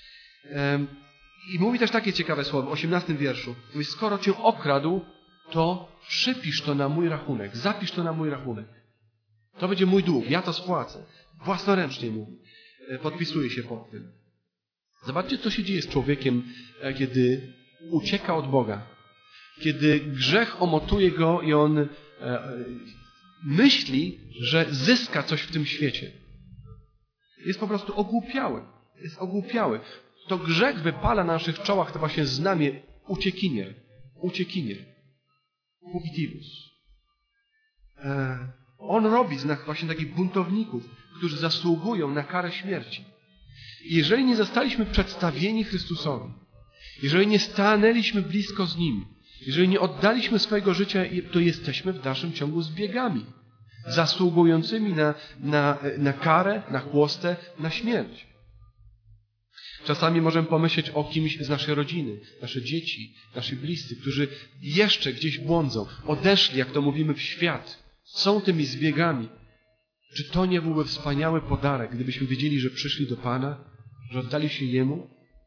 I mówi też takie ciekawe słowo w 18 wierszu. Mówi, skoro Cię okradł, to przypisz to na mój rachunek. Zapisz to na mój rachunek. To będzie mój dług. Ja to spłacę. Własnoręcznie mówi. Podpisuje się pod tym. Zobaczcie, co się dzieje z człowiekiem, kiedy ucieka od Boga. Kiedy grzech omotuje go i on myśli, że zyska coś w tym świecie. Jest po prostu ogłupiały. Jest ogłupiały. To grzech wypala na naszych czołach to właśnie znamie uciekinier. Uciekinier. Fugitivus. On robi znak właśnie takich buntowników, którzy zasługują na karę śmierci. I jeżeli nie zostaliśmy przedstawieni Chrystusowi, jeżeli nie stanęliśmy blisko z Nim, jeżeli nie oddaliśmy swojego życia, to jesteśmy w dalszym ciągu zbiegami, zasługującymi na karę, na chłostę, na śmierć. Czasami możemy pomyśleć o kimś z naszej rodziny, nasze dzieci, nasi bliscy, którzy jeszcze gdzieś błądzą, odeszli, jak to mówimy, w świat, są tymi zbiegami. Czy to nie byłby wspaniały podarek, gdybyśmy wiedzieli, że przyszli do Pana, że oddali się Jemu?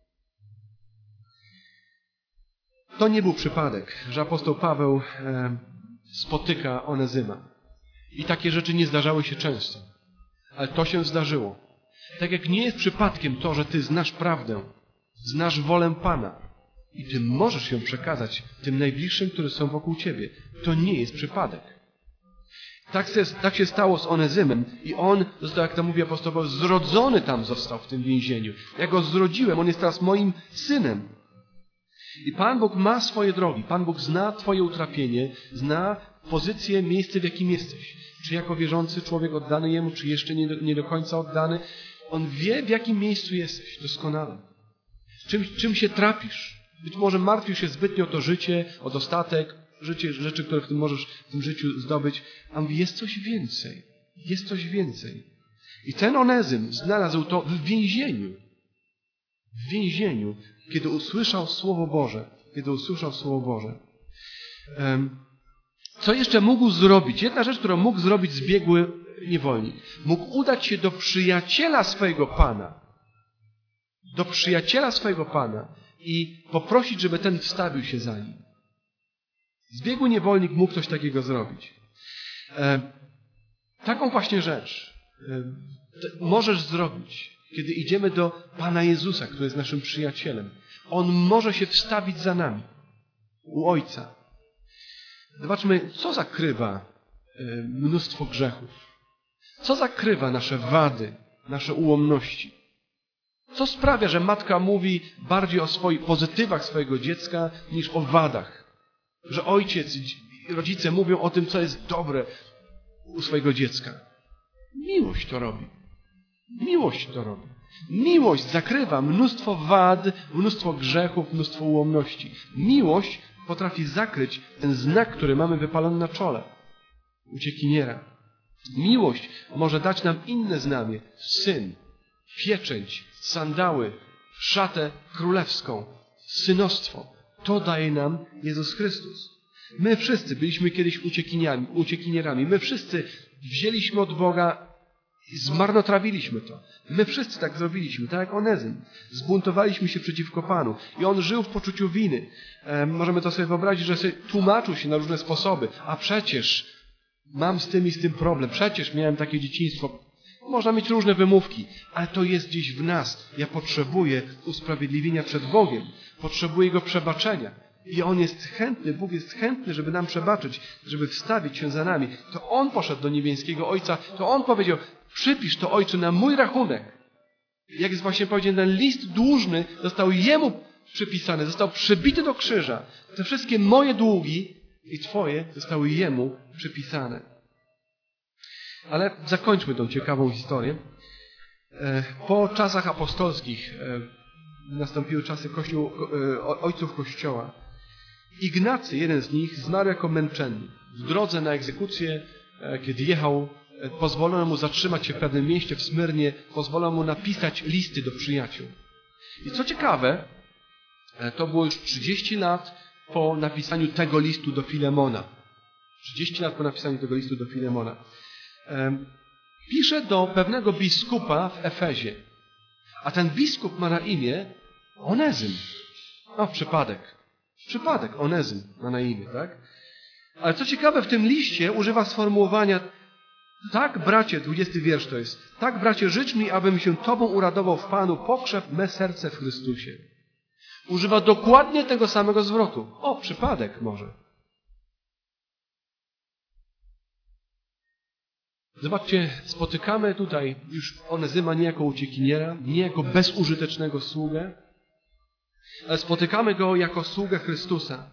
To nie był przypadek, że apostoł Paweł spotyka Onezyma. I takie rzeczy nie zdarzały się często. Ale to się zdarzyło. Tak jak nie jest przypadkiem to, że Ty znasz prawdę, znasz wolę Pana i Ty możesz ją przekazać tym najbliższym, którzy są wokół Ciebie. To nie jest przypadek. Tak się stało z Onezymem i on został, jak to mówi apostoł Paweł, zrodzony tam został w tym więzieniu. Ja go zrodziłem, on jest teraz moim synem. I Pan Bóg ma swoje drogi. Pan Bóg zna Twoje utrapienie, zna pozycję, miejsce, w jakim jesteś. Czy jako wierzący człowiek oddany Jemu, czy jeszcze nie do końca oddany. On wie, w jakim miejscu jesteś doskonale. Czym się trapisz. Być może martwisz się zbytnio o to życie, o dostatek, rzeczy, które możesz w tym życiu zdobyć. A mówi, jest coś więcej. Jest coś więcej. I ten Onezym znalazł to w więzieniu. W więzieniu, kiedy usłyszał Słowo Boże. Kiedy usłyszał Słowo Boże. Co jeszcze mógł zrobić? Jedna rzecz, którą mógł zrobić zbiegły niewolnik. Mógł udać się do przyjaciela swojego Pana. Do przyjaciela swojego Pana i poprosić, żeby ten wstawił się za nim. Zbiegły niewolnik mógł coś takiego zrobić. Taką właśnie rzecz możesz zrobić, kiedy idziemy do Pana Jezusa, który jest naszym przyjacielem. On może się wstawić za nami. U Ojca. Zobaczmy, co zakrywa mnóstwo grzechów. Co zakrywa nasze wady, nasze ułomności. Co sprawia, że matka mówi bardziej o pozytywach swojego dziecka niż o wadach. Że ojciec i rodzice mówią o tym, co jest dobre u swojego dziecka. Miłość to robi. Miłość to robi. Miłość zakrywa mnóstwo wad, mnóstwo grzechów, mnóstwo ułomności. Miłość potrafi zakryć ten znak, który mamy wypalony na czole. Uciekiniera. Miłość może dać nam inne znamie. Syn, pieczęć, sandały, szatę królewską, synostwo. To daje nam Jezus Chrystus. My wszyscy byliśmy kiedyś uciekinierami. My wszyscy wzięliśmy od Boga i zmarnotrawiliśmy to. My wszyscy tak zrobiliśmy, tak jak Onezym. Zbuntowaliśmy się przeciwko Panu. I on żył w poczuciu winy. Możemy to sobie wyobrazić, że sobie tłumaczył się na różne sposoby. A przecież mam z tym i z tym problem. Przecież miałem takie dzieciństwo. Można mieć różne wymówki, ale to jest gdzieś w nas. Ja potrzebuję usprawiedliwienia przed Bogiem. Potrzebuję Jego przebaczenia. I On jest chętny, Bóg jest chętny, żeby nam przebaczyć, żeby wstawić się za nami. To On poszedł do niebieskiego Ojca, to On powiedział, przypisz to Ojcze na mój rachunek. Jak jest właśnie powiedziane, ten list dłużny został Jemu przypisany, został przybity do krzyża. Te wszystkie moje długi i Twoje zostały Jemu przypisane. Ale zakończmy tą ciekawą historię. Po czasach apostolskich nastąpiły czasy ojców Kościoła. Ignacy, jeden z nich, zmarł jako męczennik. W drodze na egzekucję, kiedy jechał, pozwolono mu zatrzymać się w pewnym mieście w Smyrnie, pozwolono mu napisać listy do przyjaciół. I co ciekawe, to było już 30 lat po napisaniu tego listu do Filemona. 30 lat po napisaniu tego listu do Filemona. Pisze do pewnego biskupa w Efezie. A ten biskup ma na imię Onezym. Przypadek, Onezym ma na imię, tak? Ale co ciekawe, w tym liście używa sformułowania tak, bracie, 20 wiersz to jest. Tak, bracie, życz mi, abym się Tobą uradował w Panu, pokrzep me serce w Chrystusie. Używa dokładnie tego samego zwrotu. Przypadek może. Zobaczcie, spotykamy tutaj już Onezyma nie jako uciekiniera, nie jako bezużytecznego sługę, ale spotykamy go jako sługę Chrystusa.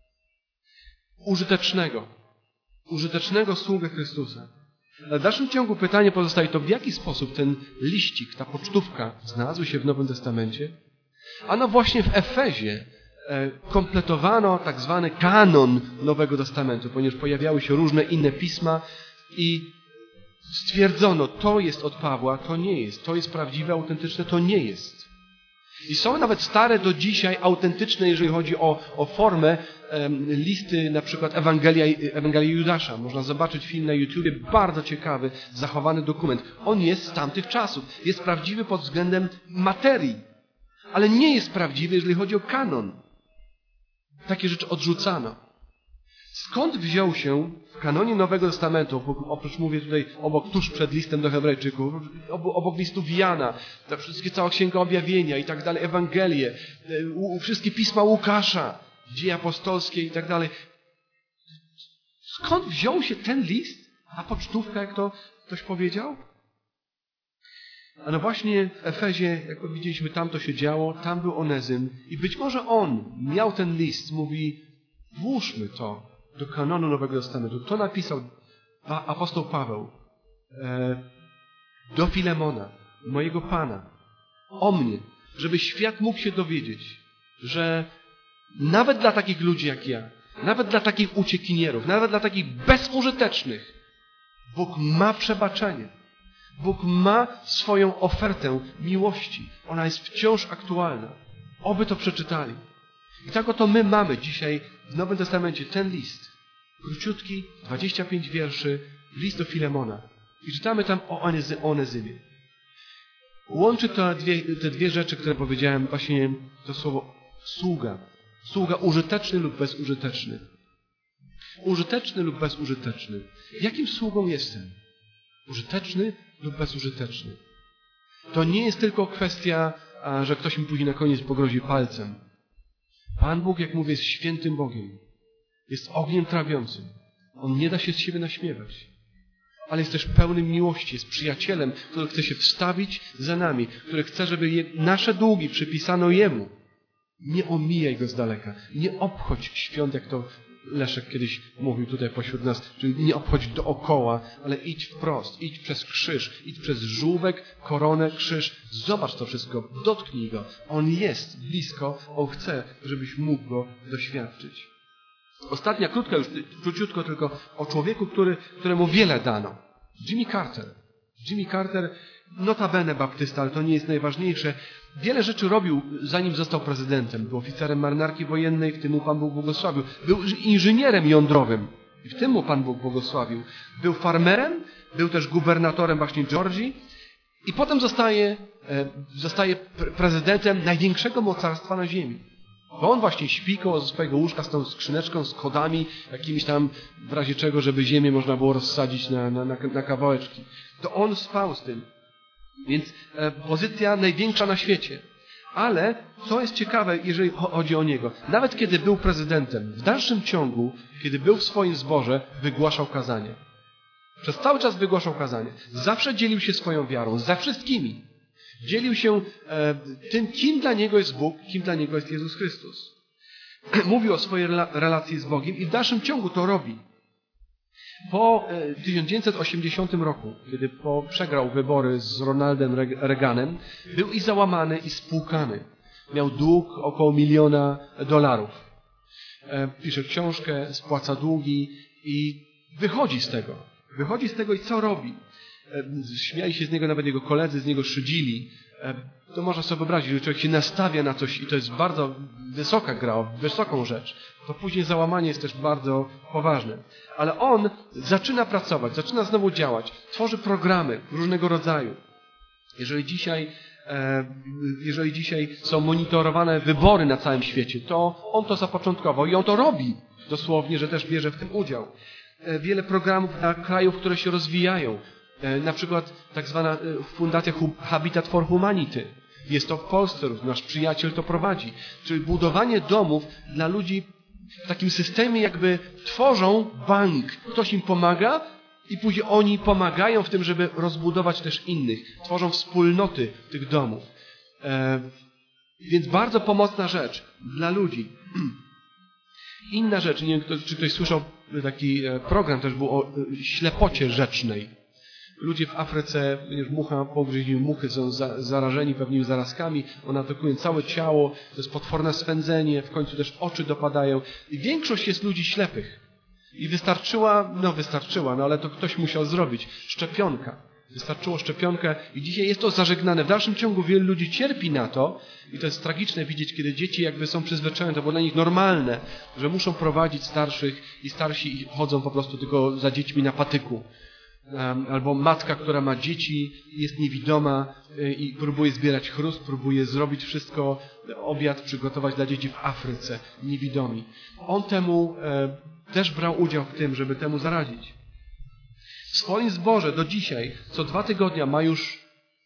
Użytecznego sługę Chrystusa. Ale w dalszym ciągu pytanie pozostaje to, w jaki sposób ten liścik, ta pocztówka znalazły się w Nowym Testamencie? Ano właśnie w Efezie kompletowano tak zwany kanon Nowego Testamentu, ponieważ pojawiały się różne inne pisma i stwierdzono, to jest od Pawła, to nie jest. To jest prawdziwe, autentyczne, to nie jest. I są nawet stare do dzisiaj autentyczne, jeżeli chodzi o formę, listy, na przykład Ewangelia Judasza. Można zobaczyć film na YouTubie, bardzo ciekawy, zachowany dokument. On jest z tamtych czasów. Jest prawdziwy pod względem materii, ale nie jest prawdziwy, jeżeli chodzi o kanon. Takie rzeczy odrzucano. Skąd wziął się w kanonie Nowego Testamentu, oprócz mówię tutaj tuż przed listem do Hebrajczyków, obok listów Jana, te wszystkie cała Księga Objawienia i tak dalej, Ewangelie, wszystkie pisma Łukasza, dzieje apostolskie i tak dalej. Skąd wziął się ten list? A pocztówka, jak to ktoś powiedział? A no właśnie w Efezie, jak widzieliśmy, tam to się działo, tam był Onezym i być może on miał ten list, mówi, włóżmy to do kanonu Nowego Testamentu. To napisał apostoł Paweł do Filemona, mojego Pana, o mnie, żeby świat mógł się dowiedzieć, że nawet dla takich ludzi jak ja, nawet dla takich uciekinierów, nawet dla takich bezużytecznych, Bóg ma przebaczenie. Bóg ma swoją ofertę miłości. Ona jest wciąż aktualna. Oby to przeczytali. I tak oto my mamy dzisiaj w Nowym Testamencie ten list. Króciutki, 25 wierszy, list do Filemona. I czytamy tam o Onezymie. Łączy te dwie rzeczy, które powiedziałem, właśnie to słowo sługa. Sługa użyteczny lub bezużyteczny. Użyteczny lub bezużyteczny. Jakim sługą jestem? Użyteczny lub bezużyteczny? To nie jest tylko kwestia, że ktoś mi później na koniec pogrozi palcem. Pan Bóg, jak mówię, jest świętym Bogiem. Jest ogniem trawiącym. On nie da się z siebie naśmiewać. Ale jest też pełnym miłości. Jest przyjacielem, który chce się wstawić za nami. Który chce, żeby nasze długi przypisano Jemu. Nie omijaj Go z daleka. Nie obchodź świąt, jak to Leszek kiedyś mówił tutaj pośród nas. Czyli nie obchodź dookoła, ale idź wprost. Idź przez krzyż. Idź przez żółwek, koronę, krzyż. Zobacz to wszystko. Dotknij Go. On jest blisko. On chce, żebyś mógł Go doświadczyć. Ostatnia, krótka już, króciutko tylko o człowieku, któremu wiele dano. Jimmy Carter, notabene baptysta, ale to nie jest najważniejsze. Wiele rzeczy robił, zanim został prezydentem. Był oficerem marynarki wojennej, w tym mu Pan Bóg błogosławił. Był inżynierem jądrowym, i w tym mu Pan Bóg błogosławił. Był farmerem, był też gubernatorem właśnie Georgii i potem zostaje prezydentem największego mocarstwa na ziemi. Bo on właśnie śpi koło swojego łóżka z tą skrzyneczką, z kodami, jakimiś tam w razie czego, żeby ziemię można było rozsadzić na kawałeczki. To on spał z tym. Więc pozycja największa na świecie. Ale co jest ciekawe, jeżeli chodzi o niego, nawet kiedy był prezydentem, w dalszym ciągu, kiedy był w swoim zborze, wygłaszał kazanie. Przez cały czas wygłaszał kazanie. Zawsze dzielił się swoją wiarą, za wszystkimi. Dzielił się tym, kim dla niego jest Bóg, kim dla niego jest Jezus Chrystus. Mówił o swojej relacji z Bogiem i w dalszym ciągu to robi. Po 1980 roku, kiedy przegrał wybory z Ronaldem Reaganem, był i załamany, i spłukany. Miał dług około $1 miliona. Pisze książkę, spłaca długi i wychodzi z tego. Wychodzi z tego i co robi? Śmiali się z niego nawet jego koledzy, z niego szydzili. To można sobie wyobrazić, że człowiek się nastawia na coś i to jest bardzo wysoka gra, wysoką rzecz. To później załamanie jest też bardzo poważne. Ale on zaczyna pracować, zaczyna znowu działać, tworzy programy różnego rodzaju. Jeżeli dzisiaj są monitorowane wybory na całym świecie, to on to zapoczątkował i on to robi dosłownie, że też bierze w tym udział. Wiele programów dla krajów, które się rozwijają. Na przykład tak zwana fundacja Habitat for Humanity. Jest to w Polsce, nasz przyjaciel to prowadzi. Czyli budowanie domów dla ludzi w takim systemie, jakby tworzą bank. Ktoś im pomaga i później oni pomagają w tym, żeby rozbudować też innych. Tworzą wspólnoty tych domów. Więc bardzo pomocna rzecz dla ludzi. Inna rzecz, nie wiem, czy ktoś słyszał, taki program też był o ślepocie rzecznej. Ludzie w Afryce, muchy są zarażeni pewnymi zarazkami, one atakują całe ciało, to jest potworne swędzenie, w końcu też oczy dopadają. I większość jest ludzi ślepych. I wystarczyła, ale to ktoś musiał zrobić. Szczepionka. Wystarczyło szczepionkę i dzisiaj jest to zażegnane. W dalszym ciągu wielu ludzi cierpi na to i to jest tragiczne widzieć, kiedy dzieci jakby są przyzwyczajone, to było dla nich normalne, że muszą prowadzić starszych i starsi chodzą po prostu tylko za dziećmi na patyku. Albo matka, która ma dzieci, jest niewidoma i próbuje zbierać chrust, próbuje zrobić wszystko, obiad przygotować dla dzieci w Afryce, niewidomi. On temu też brał udział w tym, żeby temu zaradzić. W swoim zborze do dzisiaj, co 2 tygodnie ma już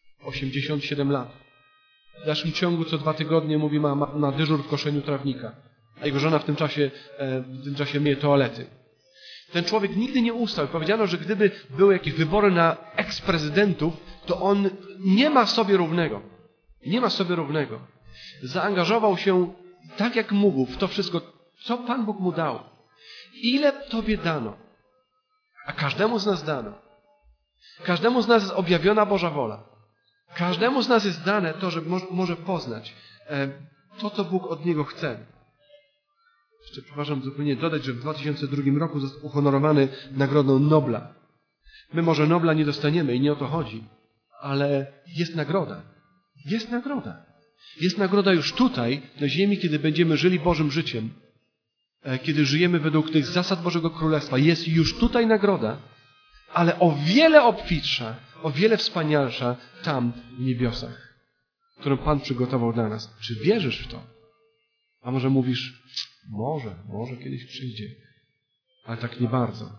87 lat. W dalszym ciągu co 2 tygodnie mówi, ma dyżur w koszeniu trawnika, a jego żona w tym czasie myje toalety. Ten człowiek nigdy nie ustał. Powiedziano, że gdyby były jakieś wybory na eksprezydentów, to on nie ma sobie równego. Nie ma sobie równego. Zaangażował się tak jak mógł w to wszystko, co Pan Bóg mu dał. Ile Tobie dano? A każdemu z nas dano. Każdemu z nas jest objawiona Boża wola. Każdemu z nas jest dane to, że może poznać to, co Bóg od niego chce. Jeszcze przepraszam zupełnie dodać, że w 2002 roku został uhonorowany Nagrodą Nobla. My może Nobla nie dostaniemy i nie o to chodzi, ale jest nagroda. Jest nagroda. Jest nagroda już tutaj, na ziemi, kiedy będziemy żyli Bożym życiem. Kiedy żyjemy według tych zasad Bożego Królestwa. Jest już tutaj nagroda, ale o wiele obfitsza, o wiele wspanialsza tam w niebiosach, którą Pan przygotował dla nas. Czy wierzysz w to? A może mówisz, może kiedyś przyjdzie, ale tak nie bardzo.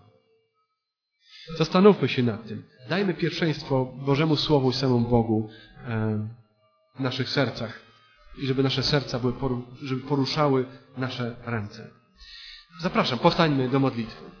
Zastanówmy się nad tym. Dajmy pierwszeństwo Bożemu Słowu i samemu Bogu w naszych sercach i żeby nasze serca żeby poruszały nasze ręce. Zapraszam, powstańmy do modlitwy.